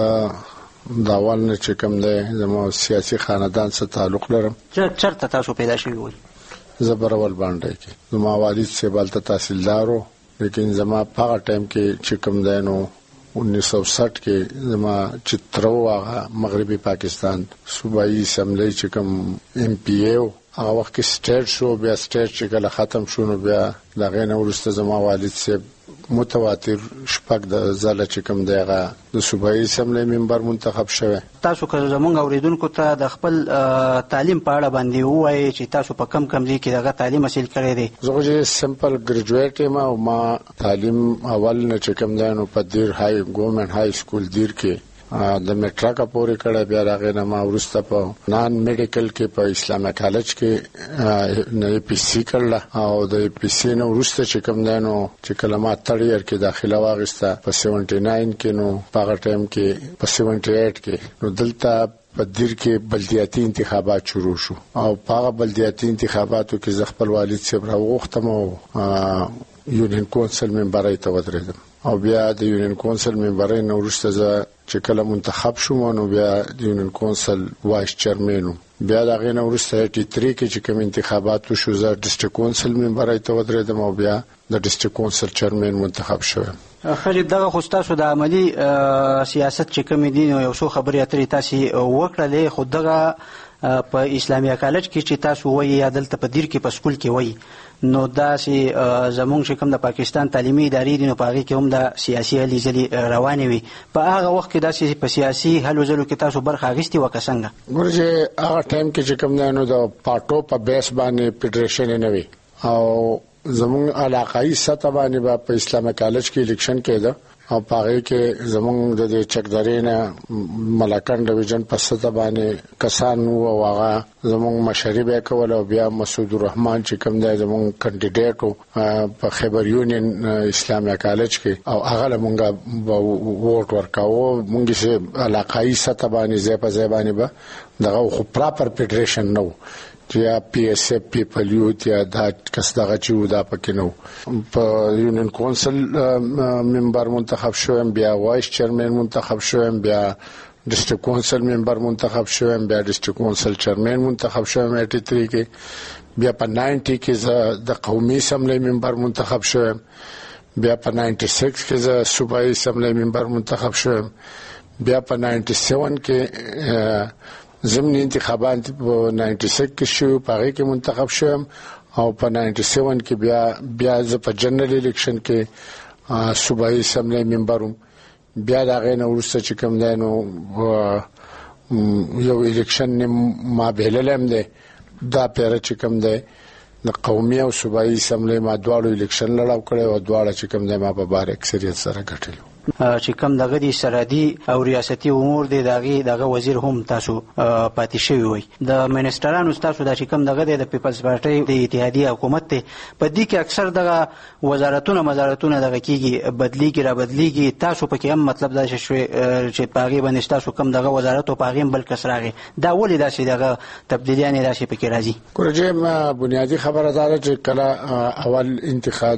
د اول نه چې کوم دی زما سیاسي خاندان سره تعلق لرم. چېرته تاسو پیدا شوي وئ؟ زه برول باندې کې زما والد صاحب هلته تحصیلدار و، لیکن زما په هغه ټایم کې چې کوم دی نو انیس سو سٹھ کې زما چې تره و هغه مغربي پاکستان صوبایي اسمبلی چې کوم ایم پی ای و هغه وخت کې سټیټ شو. بیا سټیټ چې کله ختم شو نو بیا د هغې نه وروسته زما والد صاحب متواتر شپږ د ځله چې کوم دی هغه د صوبایي اسمبلی ممبر منتخب شوی. تاسو که زمونږ اوریدونکو ته د خپل تعلیم په اړه باندې ووایئ چې تاسو په کم کم ځای کې دغه تعلیم حاصل کړی دی؟ زه خو چې سمپل ګریجویټ یم او ما تعلیم اول نه چې کوم دی نو په دیر های ګورنمنټ های سکول دیر کې د میټرا پورې کړه، بیا راغې نه ما وروسته په نان میډیکل کې په اسلامي کالج کې نه پی سي کړله او د پی سي نو وروسته چې کوم دی نو چې کله ما تھرډ ایئر کې داخله واغسته په سیونټي ناین کې نو په هغه ټایم کې په سیونټي ایټ کې نو دلته په دیر کې بلدیاتي انتخابات شروع شو او په هغه بلدیاتي انتخاباتو کې زه خپل والد صاحب راوغوښتم او یونین کونسل ممبرۍ ته ودرېدم او بیا د یونین کونسل ممبرۍ نه وروسته زه چې کله منتخب شوم نو بیا د یونین کونسل وایس چیرمن وم. بیا د هغې نه وروسته ایټي تھری کې چې کوم انتخابات وشو زه ډسټرکټ کونسل ممبرۍ ته ودرېدم او بیا د ډسټرکټ کونسل چیرمن منتخب شوم. خالد، دغه خو ستاسو د عملي سیاست چې کوم دي نو یو څو خبرې اترې تاسې وکړلې، خو دغه په اسلامي کالج کې چې تاسو وایي یا دلته په دیر کې په سکول کې وایي نو داسې زمونږ چې کوم د پاکستان تعلیمي ادارې دي نو په هغې کې هم د سیاسي هلې ځلې روانې وي. په هغه وخت کې داسې په سیاسي هلو ځلو کې تاسو برخه اخیستې وه که څنګه؟ ګوره چې هغه ټایم کې چې کوم دی نو د پارټو په بیس باندې فیډریشن یې نه وي او زمونږ علاقایي سطح باندې به په اسلامي کالج کې الیکشن کېده او په هغې کې زمونږ د دې چکدرې نه ملاکنډ ډویژن په سطح باندې کسان وو او هغه زمونږ مشري به یې کوله او بیا مسعود الرحمن چې کوم دی زمونږ کینډیډیټ و په خیبر یونین اسلامي کالج کې او هغه له مونږ به ووټ ورکاوه. مونږ چې علاقایي سطح باندې ځای په ځای باندې به دغه خو پراپر فیډریشن نه و یا پی ایس ایف پیپل یوت یا دا کس دغه چې و دا پکې نه و. په یونین کونسل ممبر منتخب شوم، بیا وایس چیرمن منتخب شوم، بیا ډسټرکټ کونسل ممبر منتخب شوم، بیا ډسټرکټ کونسل چیرمن منتخب شوم ایټي تھری کې، بیا په ناینټي کې زه د قومي اسمبلی ممبر منتخب شوم، بیا په ناینټي سکس کې زه صوبایي اسمبلی ممبر منتخب شوم، بیا په ناینټي سیون کې ضمني انتخابات په ناینټي سکس کې شو، په هغې کې منتخب شوم او په ناینټي سیون کې بیا بیا زه په جنرل الیکشن کې صوبایي اسمبلی ممبر وم. بیا د هغې نه وروسته چې کوم دی نو یو الیکشن ما بهللی هم دی، دا پیره چې کوم دی د قومي او صوبایي اسمبلی ما دواړو الیکشن لړاو کړی او دواړه چې کوم دی ما په بار اکثریت سره ګټلي. چې کوم دغه د سرحدي او ریاستي امور دی دغه دغه وزیر هم تاسو پاتې شوی وي. د منسټرانو تاسو د چې کوم دغه د پیپلز پارټي د اتحادیه حکومت ته په دې کې اکثر دغه وزارتونه مزارتونه دغه کیږي بدلیږي را بدلیږي، تاسو پکې هم مطلب دا شوي چې پاغي باندې تاسو کوم دغه وزارت او پاغي بل کس راغی، دا ولې داسې دغه تبدیلیان داسې پکې راځي؟ ګورجه بنیادی خبره ده چې کله اول انتخاب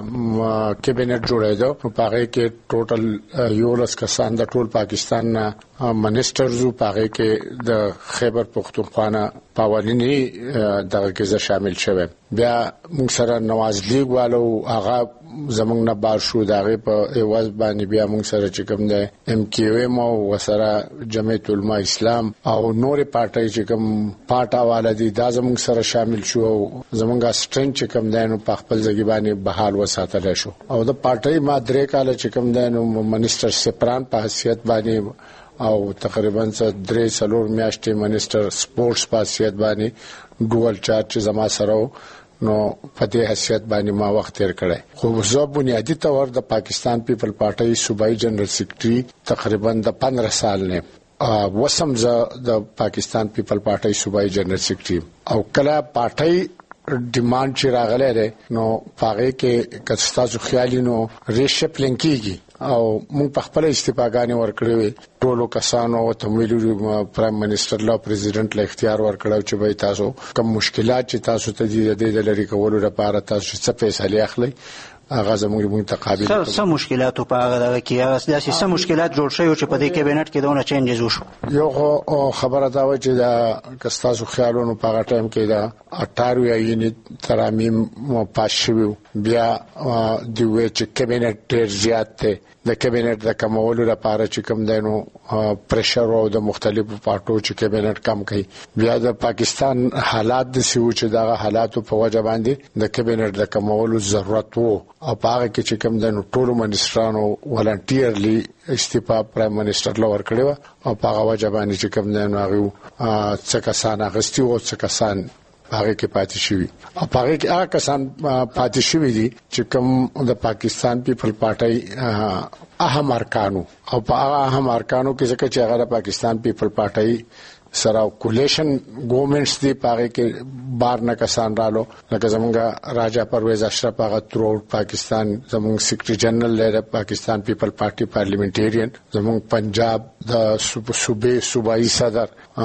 کابینټ جوړېدو په پاغي کې ټوټل یولس کسان د ټول پاکستان نه منسټرز او پاغي کې د خیبر پختونخوا نه پاولینی دغه کې شامل شوم. بیا موږ سره نواز لیگ والو هغه زمونږ نه بار شو، دغه په ایواز باندې بیا موږ سره چې کوم دی ام کیو ایم او وسره جمعیت علماء اسلام او نور پارټي چې کوم پارټا والا دي دا زمونږ سره شامل شو او زمونږه سټرنګ چې کوم دی نو په خپل ځای باندې بحال وساتل شو او د پارټي ما درې کال چې کوم دی نو منسټر سپران په حیثیت باندې او تقریبا درې څلور میاشتې منسټر سپورټس په حیثیت باندې ډوال چارج زما سره نو په دې حیثیت باندې ما وخت تیر کړی. خو زه بنیادی طور د پاکستان پیپل پارټي صوبایي جنرال سیکرټري تقریبا د پندرہ سال نه وسم زه د پاکستان پیپل پارټي صوبایي جنرال سیکرټري او کله پارټي ډیماند چې راغلی دی نو پاغې کې که ستاسو خیالي نو ریشپلینګ کېږي او موږ په خپل استفاګانې ورکړې وي ټولو کسانو ته ویلو پرایم منسټر لا پریزیډنټ له اختیار ورکړو چې به تاسو کوم مشکلات چې تاسو ته دي د لری کولو لپاره تاسو څه فیصله اخلي هغه زموږ متقابل څه مشکلات په هغه دغه کې هغه داسې څه مشکلات جوړ شوي چې په دې کابینټ کې دونه چینجز وشو. یو خبره دا و چې دا کستاسو خیالونو په هغه ټایم کې دا اټاروي یعنی ترامیم پاس شوي، بیا د وی چې کابینټ ډېر زیات دی، د کابینټ د کمولو لپاره چې کوم دی نو پریشر او د مختلفو پارټو چې کابینټ کم کوي، بیا د پاکستان حالات د سیو چې دا حالاتو په وجه باندې د کابینټ د کمولو ضرورت وو او هغه کې چې کوم د ټولو منسټرانو ولنټیرلی استعفا پرایم منسټر لور کړو او هغه وجه باندې چې کوم د هغه څه کسان غستی او څه کسان هغه کې پاتې شوی او هغه کې هغه کسان پاتې شوی دي چې کوم د پاکستان پیپل پارټي اهم ارکانو او په هغه اهم ارکانو کې ځکه چې هغه د پاکستان پیپل پارټي سره کولیشن ګورنمنټس دی پاره کې بار نه کسان رالو لکه زمونږ راجا پرویز اشرف هغه تھرو پاکستان زمونږ سیکریټری جنرل لري پاکستان پیپل پارټي پارلیمنټریان زمونږ پنجاب د صوبې صوبایي صدر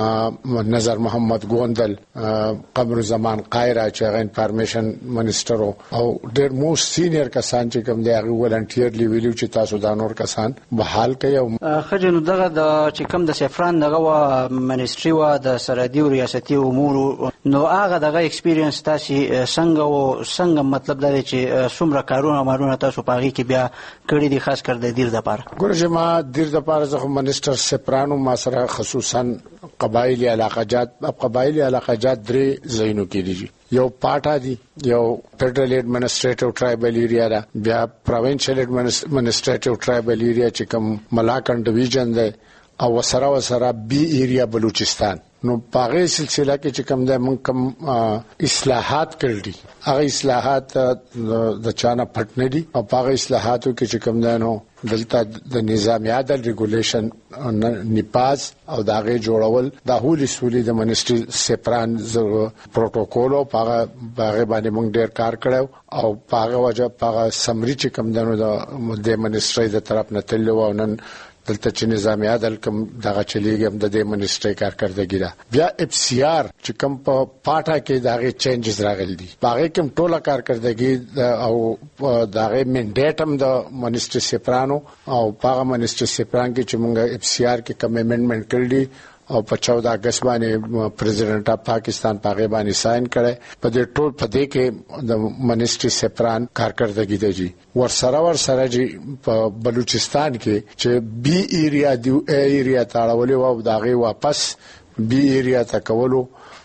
نظر محمد ګوندل قمر زمان قایرا چې هغه انفارمیشن منسٹر او ډېر موست سینیئر کسان چې کوم دی هغه ولنټیرلی ویلو چې تاسو دا نور کسان بحال کوي او خجن دغه د چې کوم د سفران دغه منسټري وا د سرحدي او ریاستي امور نو هغه دغه ایکسپیرینس تاسو څنګه او څنګه مطلب دا چې څومره کارونه مارونه تاسو پاغي کې بیا کړی دي خاص کر د دیر د پاره ګورجه ما دیر د پاره زخه منسټر سپرانو ما سره خصوصا قبایلی علاقات قبایلی علاقات درې زینو کې دي یو پاټا دي یو فدرل ایڈمنسټریټیو ټرایبل ایریا دا بیا پروینشل ایڈمنسټریټیو ټرایبل ایریا چې کوم ملاکنډ ډیویژن ده او وسره وسره بی ایریا بلوچستان نو پاغه سلسله کې چې کوم د من کوم اصلاحات کړل هغه اصلاحات د چانه پټنه دي او پاغه اصلاحاتو کې چې کوم د نو دلته د نظام عادل ریګولیشن نیپاز او داغه جوړول د هولي سولې د منسټري سپران پروتوکول او پاغه باغ باندې موږ ډیر کار کړو او پاغه وجه پاغه سمري چې کوم دنو د منسټري د طرف نه تلو او نن دلته چې نظام عادل کوم دغه چلیږي د دې منسټري کارکړدګي دا بیا اف سی آر چې کوم په پاټا کې دغه چینجز راغلي دي باغې کوم ټوله کارکړدګي او دغه منډیټ هم د منسټري سپرانو او پاغه منسټري سپران کې چې موږ اف سی آر کې کوم امندمنت کړی او په چودہ اگست باندې پریزیډنټ اف پاکستان پاغه باندې ساين کړي په دې ټول په دې کې د منسټري سپران کارکړدګي دی ور سره ور سره جی په بلوچستان کې چې بی ایریا دی ایریا تاړولې او داغه واپس بی ایریا ته کولو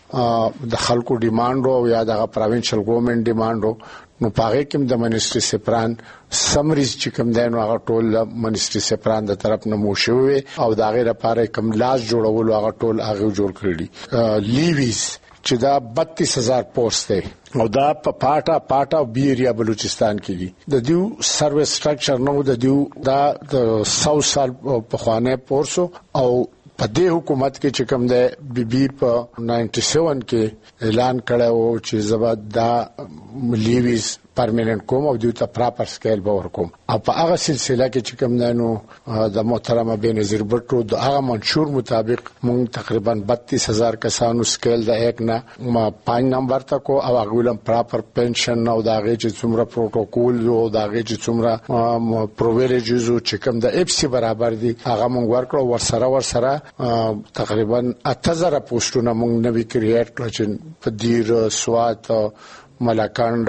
د خلکو ډیماند او یا د پروینشل ګورنمنت ډیماند نو پاره کې د منسټري سپران سمریز چې کوم دین هغه ټول منسټري سپران د طرف نه موشوي او دا غیر لپاره کوم لاس جوړول هغه ټول هغه جوړ کړی لیویز چې دا بتیس هزار پوسټ دی او دا په پاټا پاټا بیریا بلوچستان کې دي د دیو سروس سټرکچر نو د دیو دا د سو سال په خوانه پورسو او په دې حکومت کې چې کوم ده بي بي په نائنٹی سیون کې اعلان کړو چې زبا دا لیویز پرمننت کوم او دوی ته پراپر سکیل به ورکوم او په هغه سلسله کې چې کوم ده نو د محترم بنظیر بټو د هغه منشور مطابق مونږ تقریبا بتیس هزار کسانو سکیل د یک نه ما پنځ نمبر تک او هغه ولم پراپر پنشن او دا غي چې څومره پروتوکول او دا غي چې څومره پرویلیجز او چې کوم د اف سي برابر دي هغه مونږ ورکړو ورسره ورسره تقریبا اته زره پوسټونه مونږ نوی کریټ کړل چې په دیر سوات ملاکنډ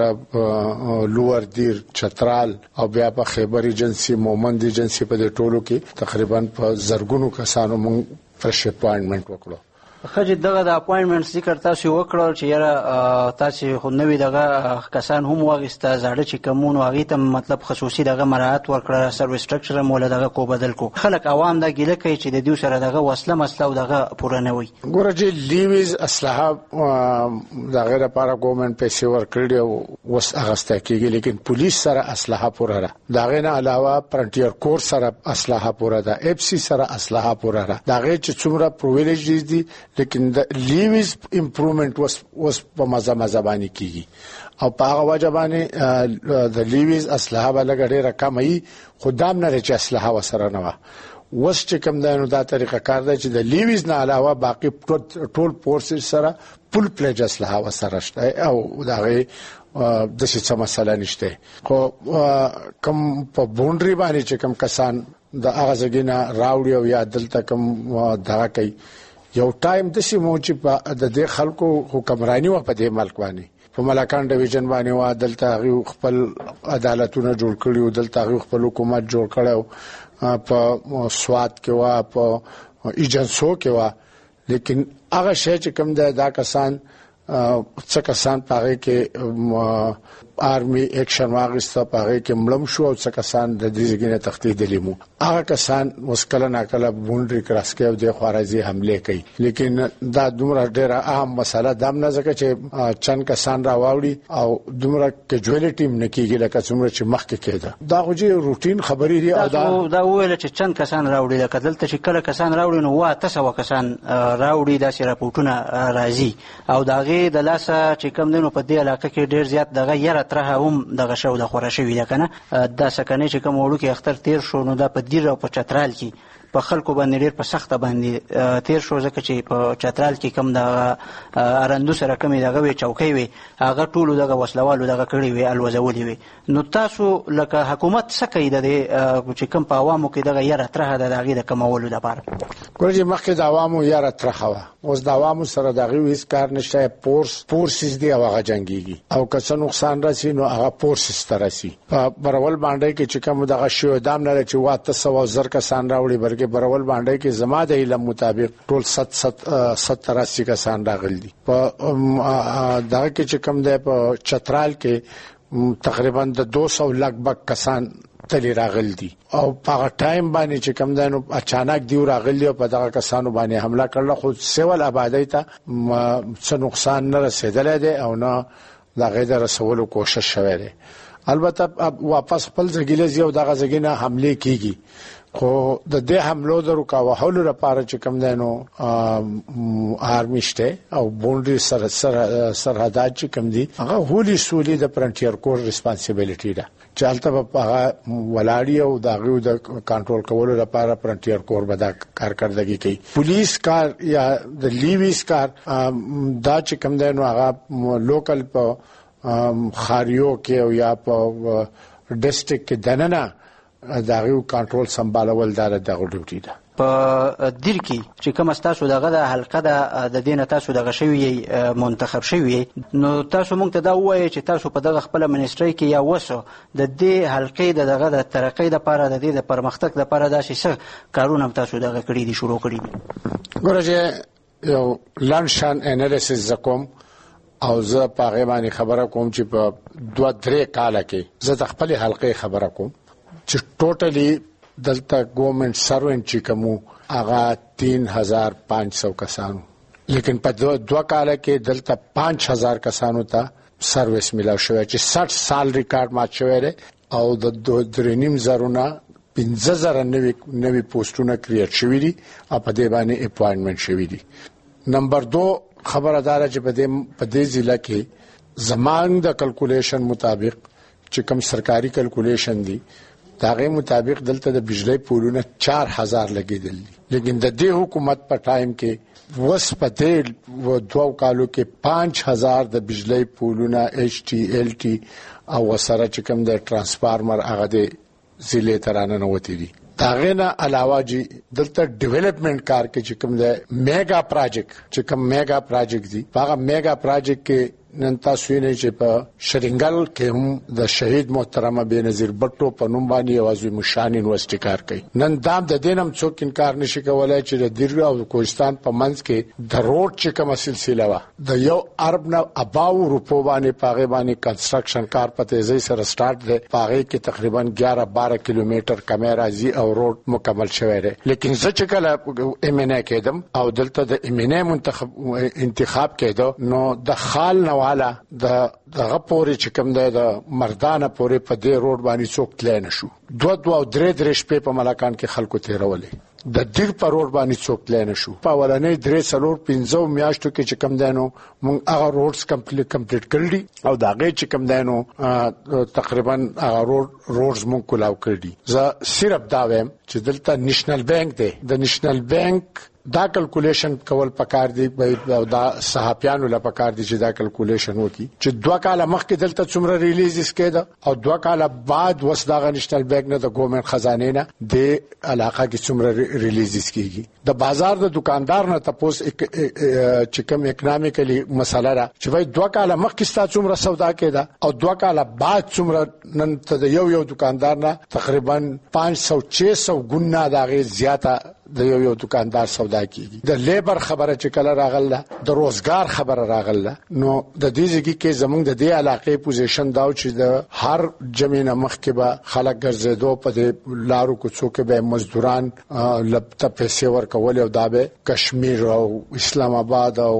لوور دیر چترال او بیا په خیبر ایجنسی مومند ایجنسی په دې ټولو کې تقریبا په زرګونو کسانو مونږ فرش اپاینټمنت وکړو خجه دغه د اپاینټمنټ ذکر تاسو وکړل چې یاره تاسو خو نوې دغه کسان هم واغسته زړه چې کومونو هغه ته مطلب خصوصي دغه مراعات ورکړه سروس سټرکچر مولا دغه کو بدل کو خلک عوام د ګیله کوي چې د دیو سره دغه وسله مسله او دغه پوره نه وي ګورجی لیویز اسلحه دغه لپاره ګورنمنت پیسې ورکړي او وس اغسته کیږي لیکن پولیس سره اسلحه پوره ده دغه نه علاوه فرنټیر کور سره اسلحه پوره ده اف سی سره اسلحه پوره ده دغه چې څومره پرویلیجز دي لیکن د لیویز امپروومنت وس وس په مزه مزه باندې کیږي او په هغه وجه باندې د لیویز اسلحه بلګړې رقم ای خدام نه رچ اسلحه وسره نه وس چې کوم دانو دا طریقه کار دی چې د لیویز نه علاوه باقی ټول فورسز سره فل پلیج اسلحه وسره شته او دا غي د څه مسله نشته خو کوم په بونډري باندې چې کوم کسان د هغه ځګینه راوړي او یا دلته کوم دا کوي یو ټایم د سیمو چې د دې خلکو حکمرانی و په دې ملک باندې په ملاکان ډیویژن باندې و دلته خپل عدالتونه جوړ کړي او دلته خپل حکومت جوړ کړو په سواد کې و په ایجنسو کې و لیکن هغه شی چې کوم دا کسان څه کسان پاره کې آرمی ایکشن واغسته پاره کې ملم شو او څه کسان د دې ځګنه تختیدلی مو هغه کسان مشکل نه کله بونډري کراس کې او د خوارزي حمله کوي لیکن دا دومره ډیره اهم مسله دام نه ځکه چې چند کسان راوړي او دومره کېجوالټي نکیږي لکه څومره چې مخکې کېده دا خو چې روټین خبرې دي او دا دا ویل چې چند کسان راوړي لکه دلته چې کله کسان راوړي نو وا تاسو کسان راوړي دا سي راپورټونه راځي او داغه د لاسه چې کم دینو په دې علاقه کې ډیر زیات دغه یره تر هم دغه شو د خورشي ویل کنه دا سکنه چې کوم وړو کې اختر تیر شو نو دا په دیر او په چترال کې په خلکو باندې ډیر په سخته باندې تیر شو ځکه چې په چترال کې کم د ارندو سره کمی دغه وی چوکۍ وي هغه ټولو دغه وسلوالو دغه کړی وي الوزولي وي نو تاسو لکه حکومت څه کوي د چې کم په عوامو کې دغه یره ترخه د دغه د کمولو لپاره ګورځي مخکې د عوامو یره ترخه اوس د عوامو سره دغه ویس کار نشته پورس پورسز دی او هغه جنگيږي او که څه نقصان راسي نو هغه پورسز ترسي په برول باندې کې چې کوم دغه شی دام نه چې واته سو زر کسان راوړي برګه برول باندې کې زما د علم مطابق ټول ست ست ستر اسی کسان راغلي دي په دغه کې چې کوم دی په چترال کې تقریبا د دو سو لګ بګ کسان تلی راغلي دي او په ټایم باندې چې کوم دی نو اچانک دی راغلي او په دغه کسانو باندې حمله کړل خو سیول آبادی ته څه نقصان نه رسیدلی دی او نه دغه د رسولو کوشش شوی دی البته واپس خپل ځګیله زیو دغه ځګینه حمله کیږي خو د دې حملو د رکاوټولو لپاره چې کوم دی نو آرمی شته او بونډري سره سرحدات چې کوم دي هغه هولي سولي د فرنټیر کور ریسپانسیبিলিټي ده چې البته په هغه ولاړی او دغه د کنټرول کولو لپاره فرنټیر کور به دا کارکړدګي کوي پولیس کار یا د لیویس کار دا چې کوم دی نو هغه لوکل په خاریو کې او یا په ډیسټریکټ کې دننه دغه کنټرول سمبالول دا دغه ډیوټي ده په دیر کې چې کوم تاسو دغه د حلقه د دینه تاسو دغه شوی منتخب شوی نو تاسو مونږ ته دا وایي چې تاسو په دغه خپل منیسټری کې یا وسو د دې حلقې د دغه د ترقۍ لپاره د دې د پرمختګ لپاره داسې څه کارونه تاسو دغه کړی دي شروع کړی دي ګورځه یو لانشان انالیسس زکوم او زه په غیبانی خبره کوم چې په دوه درې کال کې زه د خپل حلقې خبره کوم چې ټوټلی دلته ګورنمنت سروینټ چې کوم هغه تین هزار پانچ سو کسانو لیکن په دوه دوه کال کې دلته پانچ هزار کسانو ته سرویس ملا شوی چې سठ سال ریکارډ مات شوی دی او د درې نیم زرونه پنځه زره نوي نوي پوسټونه کریټ شوی دي او په دې باندې اپاینټمنټ شوی دي نمبر دو خبردار چې په دې په دې ضلع کې زمان د کلکولیشن مطابق چې کوم سرکاري کلکولیشن دي داغه مطابق دلته د بجلی پولونه چار هزار لګیدل لیکن د دې حکومت په ټایم کې وس پدې و دوه کالو کې پانچ هزار د بجلی پولونه ایچ ټی ایل ټی او سره چې کوم د ترانسفارمر هغه د ضلع ترانه نوتی دي داغه نه علاوه جی دلته ډیولپمنٹ کار کې چې کوم د میگا پروجیکټ چې کوم میگا پروجیکټ دي هغه میگا پروجیکټ کې نن تاسو نه چې په شرنګل کې هم د شهید محترمه بینظیر بټو په نوم باندې اوازوي مشان یونیورسيټي کار کوي نن دام د دینم څوک انکار نشي کولای چې د دیر او کوهستان په منځ کې د روډ چې کومه سلسله وا د یو ارب نه اباو روپو باندې پاغه باندې کنستراکشن کار په تیزی سره سٹارټ دی پاغه کې تقریبا ګیارہ بارہ کیلومتر کیمرا زی او روډ مکمل شوی دی لیکن زه چې کله ایم ان ای کېدم او دلته د ایم ان ای منتخب انتخاب کېدو نو د خال نو والا د دغه پورې چې کوم دی د مردانه پورې په دې روډ باندې څوک تللی نه شو دوه دوه او درې درې شپې په ملاکان کې خلکو تېرولې د دیر په روډ باندې څوک تللی نه شو په اولنۍ درې څلور پنځو میاشتو کې چې کوم دی نو موږ هغه روډز کمپلیټ کمپلیټ کړل او د هغې چې کوم دی نو تقریبا هغه روډ روډز موږ کولاو کړي زه صرف دا وایم چې دلته نیشنل بانک دی د نیشنل بانک دا کلکولیشن کول پکار دی دا صحافیانو لا پکار دی چې دا کلکولیشن وکي چې دوه کاله مخکې دلته څومره ریلیز کېده او دوه کاله بعد وس دا نېشنل بانک نه د ګورنمنت خزانه نه د علاقه کې څومره ریلیز کیږي د بازار د دکاندار نه تاسو چې کوم اکونومیکلی مسله را چې وای دوه کاله مخکې ستاسو څومره سودا کېده او دوه کاله بعد څومره نن ته یو یو دکاندار نه تقریبا پانچ سو چھ سو ګنا دغه زیاته د یو یو دکاندار سودا کیږي. د لیبر خبره چې کله راغله، د روزګار خبره راغله، نو د دې ځکه کې زمونږ د دې علاقې پوزیشن دا چې د هر جمینه مخ کې به خلک ګرځېدو، په دې لارو کوڅو کې به مزدوران لپته پیسې ورکول او دا به کشمیر او اسلام آباد او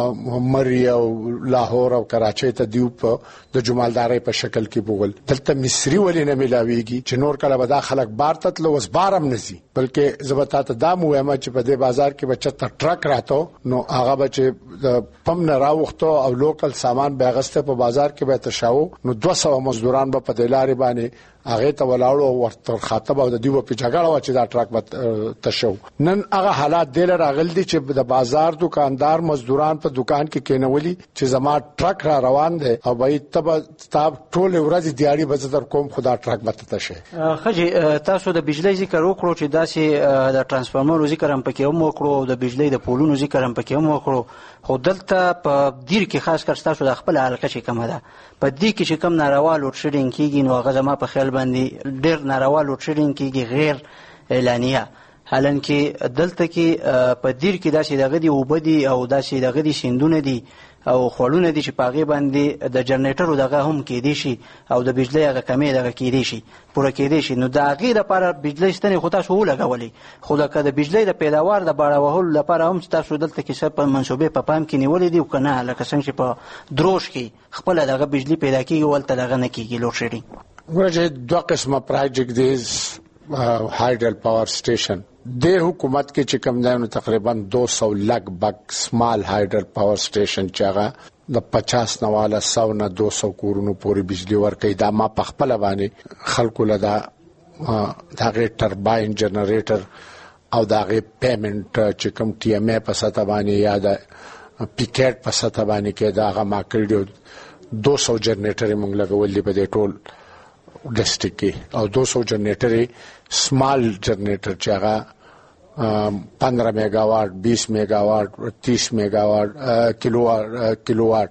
مری او لاهور او کراچۍ ته دیو په د جمالدارۍ په شکل کې بوغل. دلته مصری ولې نه ملاويږي چې نور کله به دا خلک بار ته تلو وس بارم نزي، بلکې زبتا ته دا موهمه چې په دې بازار کې بچته ټرک راته نو هغه بچ پم نه راوخته او لوکل سامان به غسته په بازار کې به تشاو، نو دوه سوه مزدوران به په دلاري باندې هغه ته ولاړو او ورته خاطب او د دیو په جګړه و چې دا ټرک به تشو. نن هغه حالات دل راغل دي چې د بازار دکاندار مزدوران په دکان کې کېنولي چې زما ټرک را روان دي او به تب تاب ټول ورځ دیاري بزدر کوم خدا ټرک به تشه. خجی تاسو د بجلی ذکر وکړو چې داسې د ترانسفارمر ذکر هم پکې هم وکړو، د بجلی د پولونو ذکر هم پکې هم وکړو، خو دلته په دیر کې خاص کر تاسو د خپل حلقه چې کومه ده په دې کې چې کوم ناروا لوډ شیډینګ کیږي، نو هغه زما په خیال باندې ډېر ناروا لوډ شیډینګ کیږي غیر اعلانیه. حالانکه دلته کې په دیر کې داسې دغه دی وبدي او داسې دغه دی سیندونه دي او خړونه دي چې پاغي باندې د جنریټرو دغه هم کې دي شي او د بجلی هغه کمی دغه کې دي شي پوره کې دي شي. نو دا غي د لپاره بجلی ستنې خو تاسو ولګولې، خو د کده بجلی د پیداوار د باړه وهل لپاره هم تاسو دلته کې څه په منسوبې په پام کې نیولې دي او کنه لکه څنګه چې په دروش کې خپل دغه بجلی پیدا کیږي ولته دغه نه کیږي لوډ شیډینګ. ورته دوه قسمه پروجیکټ دي هایډل پاور سټیشن د حکومت کې چې کوم دی نو تقریبا دو سو لګ بګ سمال هایډل پاور سټیشن چې هغه د پچاس نواله سو نه دو سو کورونو پورې بجلی ورکوي. دا ما په خپل باندې خلکو له دا دغه ټرباین جنریټر او دغه پیمنٹ چې کوم ټي ام ای په ساته باندې یا د پیکټ په ساته باندې کې دا هغه ما کړیو دو سو جنریټر موږ لګولې په دې ټول ډسټریکټ کې او دو سو جنریټر سمال جنریټر چې هغه پندرہ میگا واٹ، بیس میگا واٹ، تیس میگا واٹ کلو واٹ کلو واٹ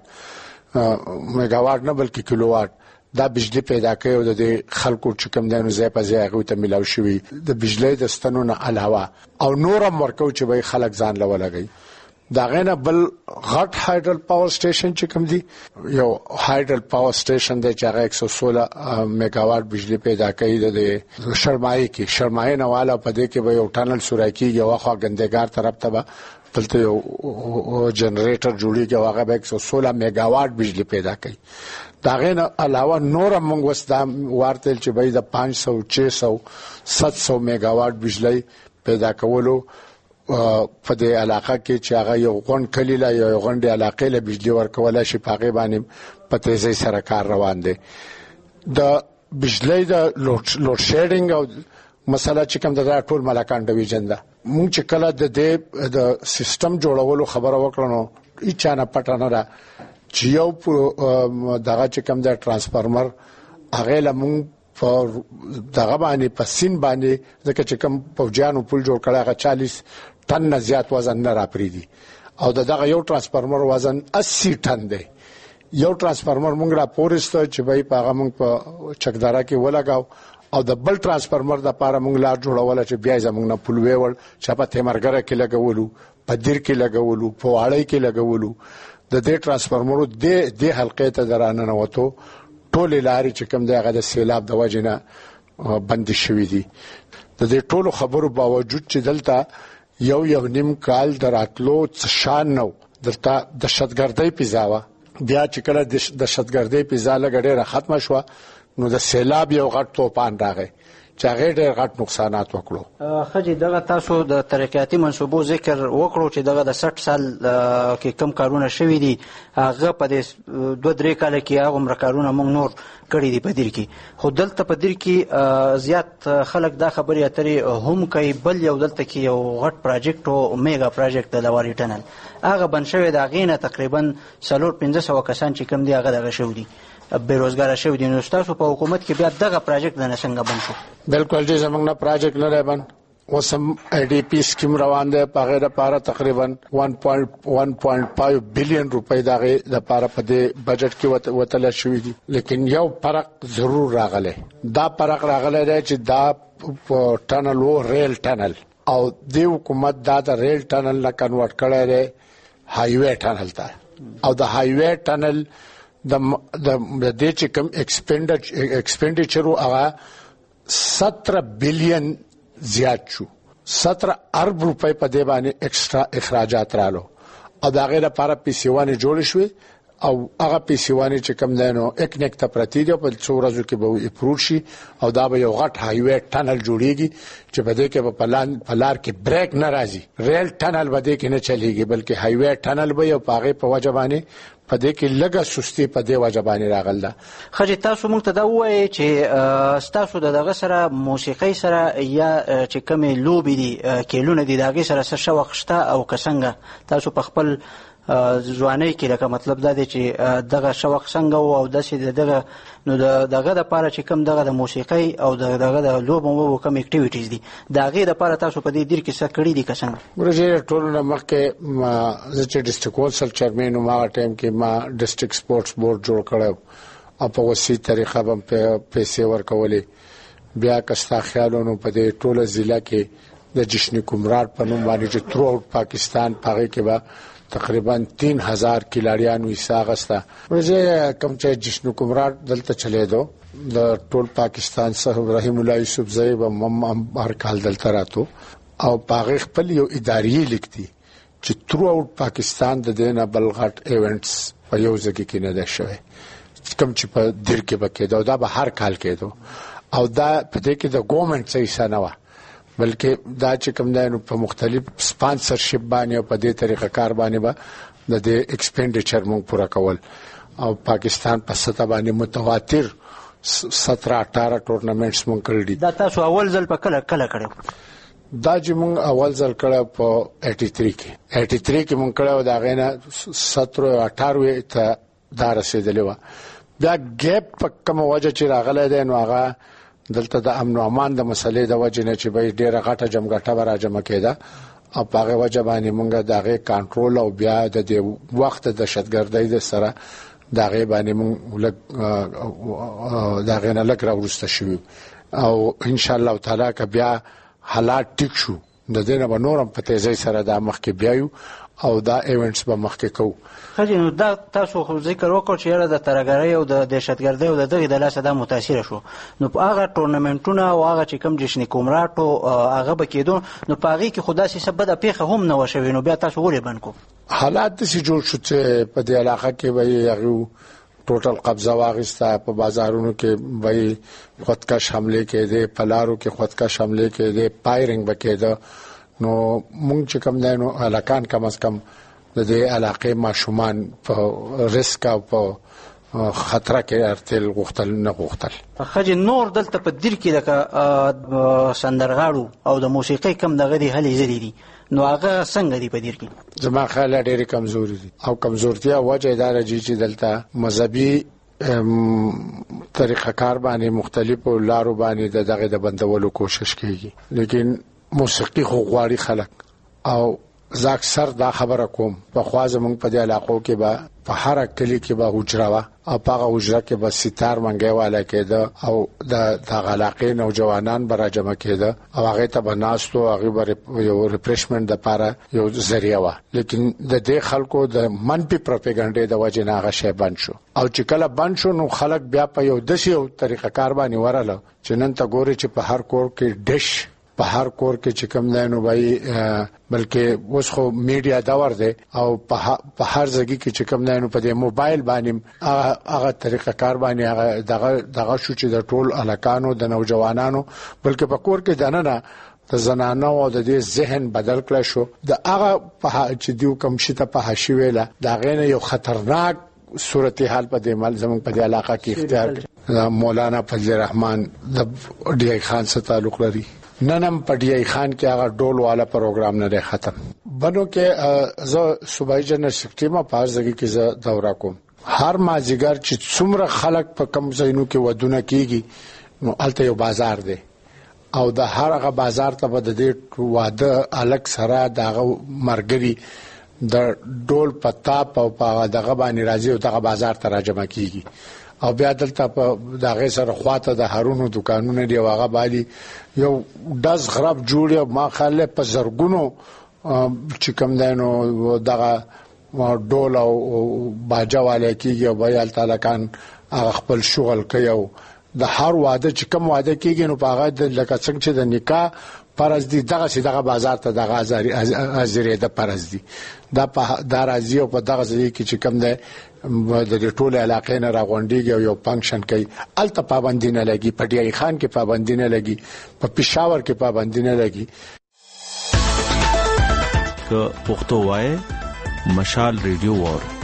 میگا واٹ نه بلکې کلو واٹ دا بجلی پیدا کوي او د خلکو چې کوم دینو ځای په ځای هغه ته ملاو شوی د بجلی د ستنو نه علاوه او نورم ورکو چې به خلک ځان لولګي. دا غنه بل غټ هایډل پاور سټیشن چې کوم دی یو هایډل پاور سټیشن دی چې هغه ایک سو سولہ میگا واٹ بجلی پیدا کوي د شرمای کې شرمای نه والا په دې کې به یو ټنل سورای کېږي او خو ګندګار طرف ته به دلته یو جنریټر جوړیږي او هغه به ایک سو سولہ میگا واٹ بجلی پیدا کوي. دا غنه علاوه نور موږ وسدا ورته چې به د پانچ سو چھ سو سات سو میگا واٹ بجلی پیدا کولو په دې علاقه کې چې هغه یو غون کلی لا یو غونډه علاقې له بجلی ورکول شي پاغه باندې په تیزی سره کار روان دي. د بجلی د لوډ شیډینګ او مسله چې کوم د ټول ملکان ډیویژن ده مونږ چې کله د دې د سیستم جوړولو خبره وکړو هیڅ نه پټانه را چې یو دغه چې کوم د ترانسفارمر هغه لمون په دغه باندې په سین باندې ځکه چې کوم پوجانو پول جوړ کړه هغه چالیس ټن نه زیات وزن نه راپریدي او دغه یو ترانسفارمر وزن اسی ټن دی. یو ترانسفارمر مونږ را پورسته چې به په هغه مونږ په چکدارا کې ولګاو او د بل ترانسفارمر د لپاره مونږ لار جوړول چې بیا زمونږ نه پول ویول چې په تیمرګره کې لګولو، په دیر کې لګولو، په واړی کې لګولو. د دې ترانسفارمرو د دې حلقې ته درانه نه وته ټول لاري چې کوم دغه د سیلاب د وجنه بند شوې دي. د دې ټولو خبرو باوجود چې دلته یو یو نیم کال دراتلو شان نو دلته د شتګردۍ پیزاوه بیا چې کله د شتګردۍ پیزا لګړې ختمه شو نو د سیلاب یو غټ توپان راغی چې هغه ډېر غټ نقصانات وکړو. خجی دغه تاسو د ترقیاتي منصوبو ذکر وکړو چې دغه د سټ سال کې کم کارونه شوي دي، هغه په دې دوه درې کال کې هغه عمر کارونه موږ نور کړی دي په دیر کې. خو دلته په دیر کې زیات خلک دا خبرې اترې هم کوي. بل یو دلته کې یو غټ پروجیکټ او میگا پروجیکټ د لواري ټنل هغه بن شوی دا غینه تقریبا څلور پنځه سوه کسان چې کم دي هغه دغه شو دي بیروزګار شوی دي. نو تاسو په حکومت کې بیا دغه پروجیکټ د نشنګ بن شو؟ بالکل جی زمونږ نه پروجیکټ نه رابن وسم ای ډی پی سکیم روان ده په غیر لپاره تقریبا ون پوینټ فایو بلین روپۍ دغه لپاره په دې بجټ کې وتل شوې دي. لیکن یو فرق ضرور راغله. دا فرق راغله چې دا ټنل او ریل ټنل او د حکومت دا د ریل ټنل نه کنورټ کړی دی هایوے ټنل ته او د هایوے ټنل د د دې چې کوم ایکسپینډیچر هغه سترہ بلین زیات شو سترہ ارب روپے په دی باندې ایکسترا اخراجات رالو او دا غیر لپاره پیسیوانه جوړ شوې او هغه پیسیوانه چې کوم دینو یک نیک ته پرتی دی په څو ورځو کې به اپروچ شي او دا به یو غټ هایوے ټنل جوړیږي چې په دې کې په پلان پلار کې بریک ناراضي ریل ټنل به دې کې نه چلیږي بلکې هایوے ټنل به یو پاغه په وجبانه په دې کې لګه سستی په دې وجبانه راغل ده. خځه تاسو موږ ته دا وایي چې تاسو دغه سره موسیقي سره یا چې کومې لوبې دي کېلونه دي دغه سره څه شوق شته او کسنګ تاسو په خپل ځواني کې لکه مطلب دا دی چې دغه شوق څنګه او داسې دغه نو دغه د پاره چې کوم دغه د موسیقي او دغه د لوبو او کوم اکټیویټیز دي دغه د پاره تاسو په دې دیر کې څه کړی دي کسان ورته ټولنه مخکې زه چې ډیسټریکټ کونسل چیرمن ما ټایم کې ما ډیسټریکټ سپورتس بورډ جوړ کړو او په وسیع طریقه هم پیسې ورکولې بیا کستا خیالونو په دې ټوله ضلع کې د جشن کمرات په نوم باندې چې تھرو آؤٹ پاکستان پاره کې با تقریبا تین هزار کلاریانو حصہ غستا ورته کوم چې جشن کمرات دلته چلے دو د ټول پاکستان صاحب رحیم الله یوسف زیب هم هر کال دلته راتو او پاغه خپل یو اداري لیکتي چې تھرو آؤٹ پاکستان د دینه بلغټ ایونټس په یو ځای کې نه ده شوی کوم چې په دیر کې بکې دا به هر کال کېدو او دا په دې کې د ګورنمنت څخه حصہ نه و بلکې دا چې کوم دینو په مختلف سپانسرشپ باندې او په دې طریقه کار باندې به د دې ایکسپینډیچر مونږ پورا کول او پاکستان په سطح باندې متواتر سترہ اٹھارہ ټورنمنټس مونږ کړی دا تاسو اول ځل په کله کله کړو دا چې مونږ اول ځل کړو په اټھاسی کې اټھاسی کې مونږ کړو دا غینه سترہ اٹھارہ ته دا رسیدلی و بیا ګیپ په کوم وجه چې راغلی دی نو هغه دلته د امن او امان د مسلې د وجه نه چې به ډیره غټه جمګټه ورا جمع کېده او هغه وجه باندې مونږه دغه کنټرول او بیا د دې وخت د شتګردۍ د سره دغه باندې مونږ دغه نه لګ راوسته شو او ان شاء الله تعالی ک بیا حالات ټیک شو د دې نه به نورم په تیزی سره د مخ کې بیايو او دا ایونټس به مخ کې کوو خځې نو دا تاسو خو ذکر وکړ چې یاره د ترګرۍ او د دهشتګردۍ او د دغه د لاسه دا متاثر شو نو په هغه ټورنمنټونه او هغه چې کوم جشن کومرات او هغه بکیدو نو په هغه کې خدا سي سبب د پیخه هم نه وشوي نو بیا تاسو ولې بند کو حالات چې جوړ شو چې په دې علاقه کې وایي هغه ټوټل قبضه واغسته په بازارونو کې وایي خودکش حمله کېده په لارو کې خودکش حمله کېده پایرنګ بکېده نو مونږ چې کوم دینو علاقان کم از کم د دې علاقې ماشومان په ریسک او په خطر کې ارتل غختل نه غختل خځې نور دلته په دیر کې د سندرغاړو او د موسیقي کم دغه دی هلي زری دي نو هغه څنګه دی په دیر کې زما خیال ډېری کمزوري دي او کمزورتیا وجه اداره جی چې دلته مذهبي طریقه کار باندې مختلفو لارو باندې دغه د بندولو کوشش کوي لیکن موسیقي خو غواړي خلک او زه اکثر دا خبره کوم په خوازه مونږ په دې علاقو کې به په هر کلی کې به حجره وا او په هغه حجره کې به ستار منګي والا کېده او د دغه علاقې نوجوانان به راجمع کېده او هغه ته به ناستو هغه به یو ریپریشمنت د پاره یو ذریعہ وا لیکن د دې خلکو د منفي پروپاګاندا د وجه نه هغه شی بند شو او چې کله بند شو نو خلک بیا په یو دشي او طریقه کار باندې وراله چې نن ته ګوري چې په هر کور کې ډش په هر کور کې چې کوم نه نو بای بلکې اوس خو میډیا داور دی او په هر ځای کې چې کوم نه نو په دې موبایل باندې هغه طریقه کار باندې هغه دغه دغه شو چې د ټول الکانو د نوجوانانو بلکې په کور کې دنه نه د زنانو او د دې ذهن بدل کړ شو د هغه په چې دیو کوم شي ته په حشي ویله دا غینه یو خطرناک صورتحال په دې مال زموږ په دې علاقه کې اختیار مولانا فضل الرحمن د ډی ای خان سره تعلق لري ننم په ډی ای خان کې هغه ډول والا پروګرام نه ختم بنو کې زه صوبایي جنرال سیکریټری ما پاس ځای کې زه دورا کوم هر مازیګر چې څومره خلک په کم ځایونو کې ودونه کیږي نو الته یو بازار دی او د هر هغه بازار ته به د دې واده الک سره دغه مرګري د ډول پتا په دغه باندې راځي او دغه بازار ته راجمع کیږي او بیا دلته په دغه سره خواته د هارونو دکانونه دی واغه باندې یو داس خراب جوړ یو ما خاله په زرګونو چې کوم دینو دغه ډول او باجا والے کیږي او بیا تعالی کان خپل شغل کوي او د هر واده چې کوم واده کیږي نو په هغه د لکه څنګه چې د نکاح پرز دي دغه چې دغه بازار ته دغه ازری د پرز دي دا په دارازي او په دغه ځای کې چې کوم ده د ټوله علاقې نه راغونډيږي او یو فنکشن کوي الته پابندی نه لګي په ډیری خان کې پابندی نه لګي په پېښور کې پابندی نه لګي که پښتو وای مشال ریډیو وار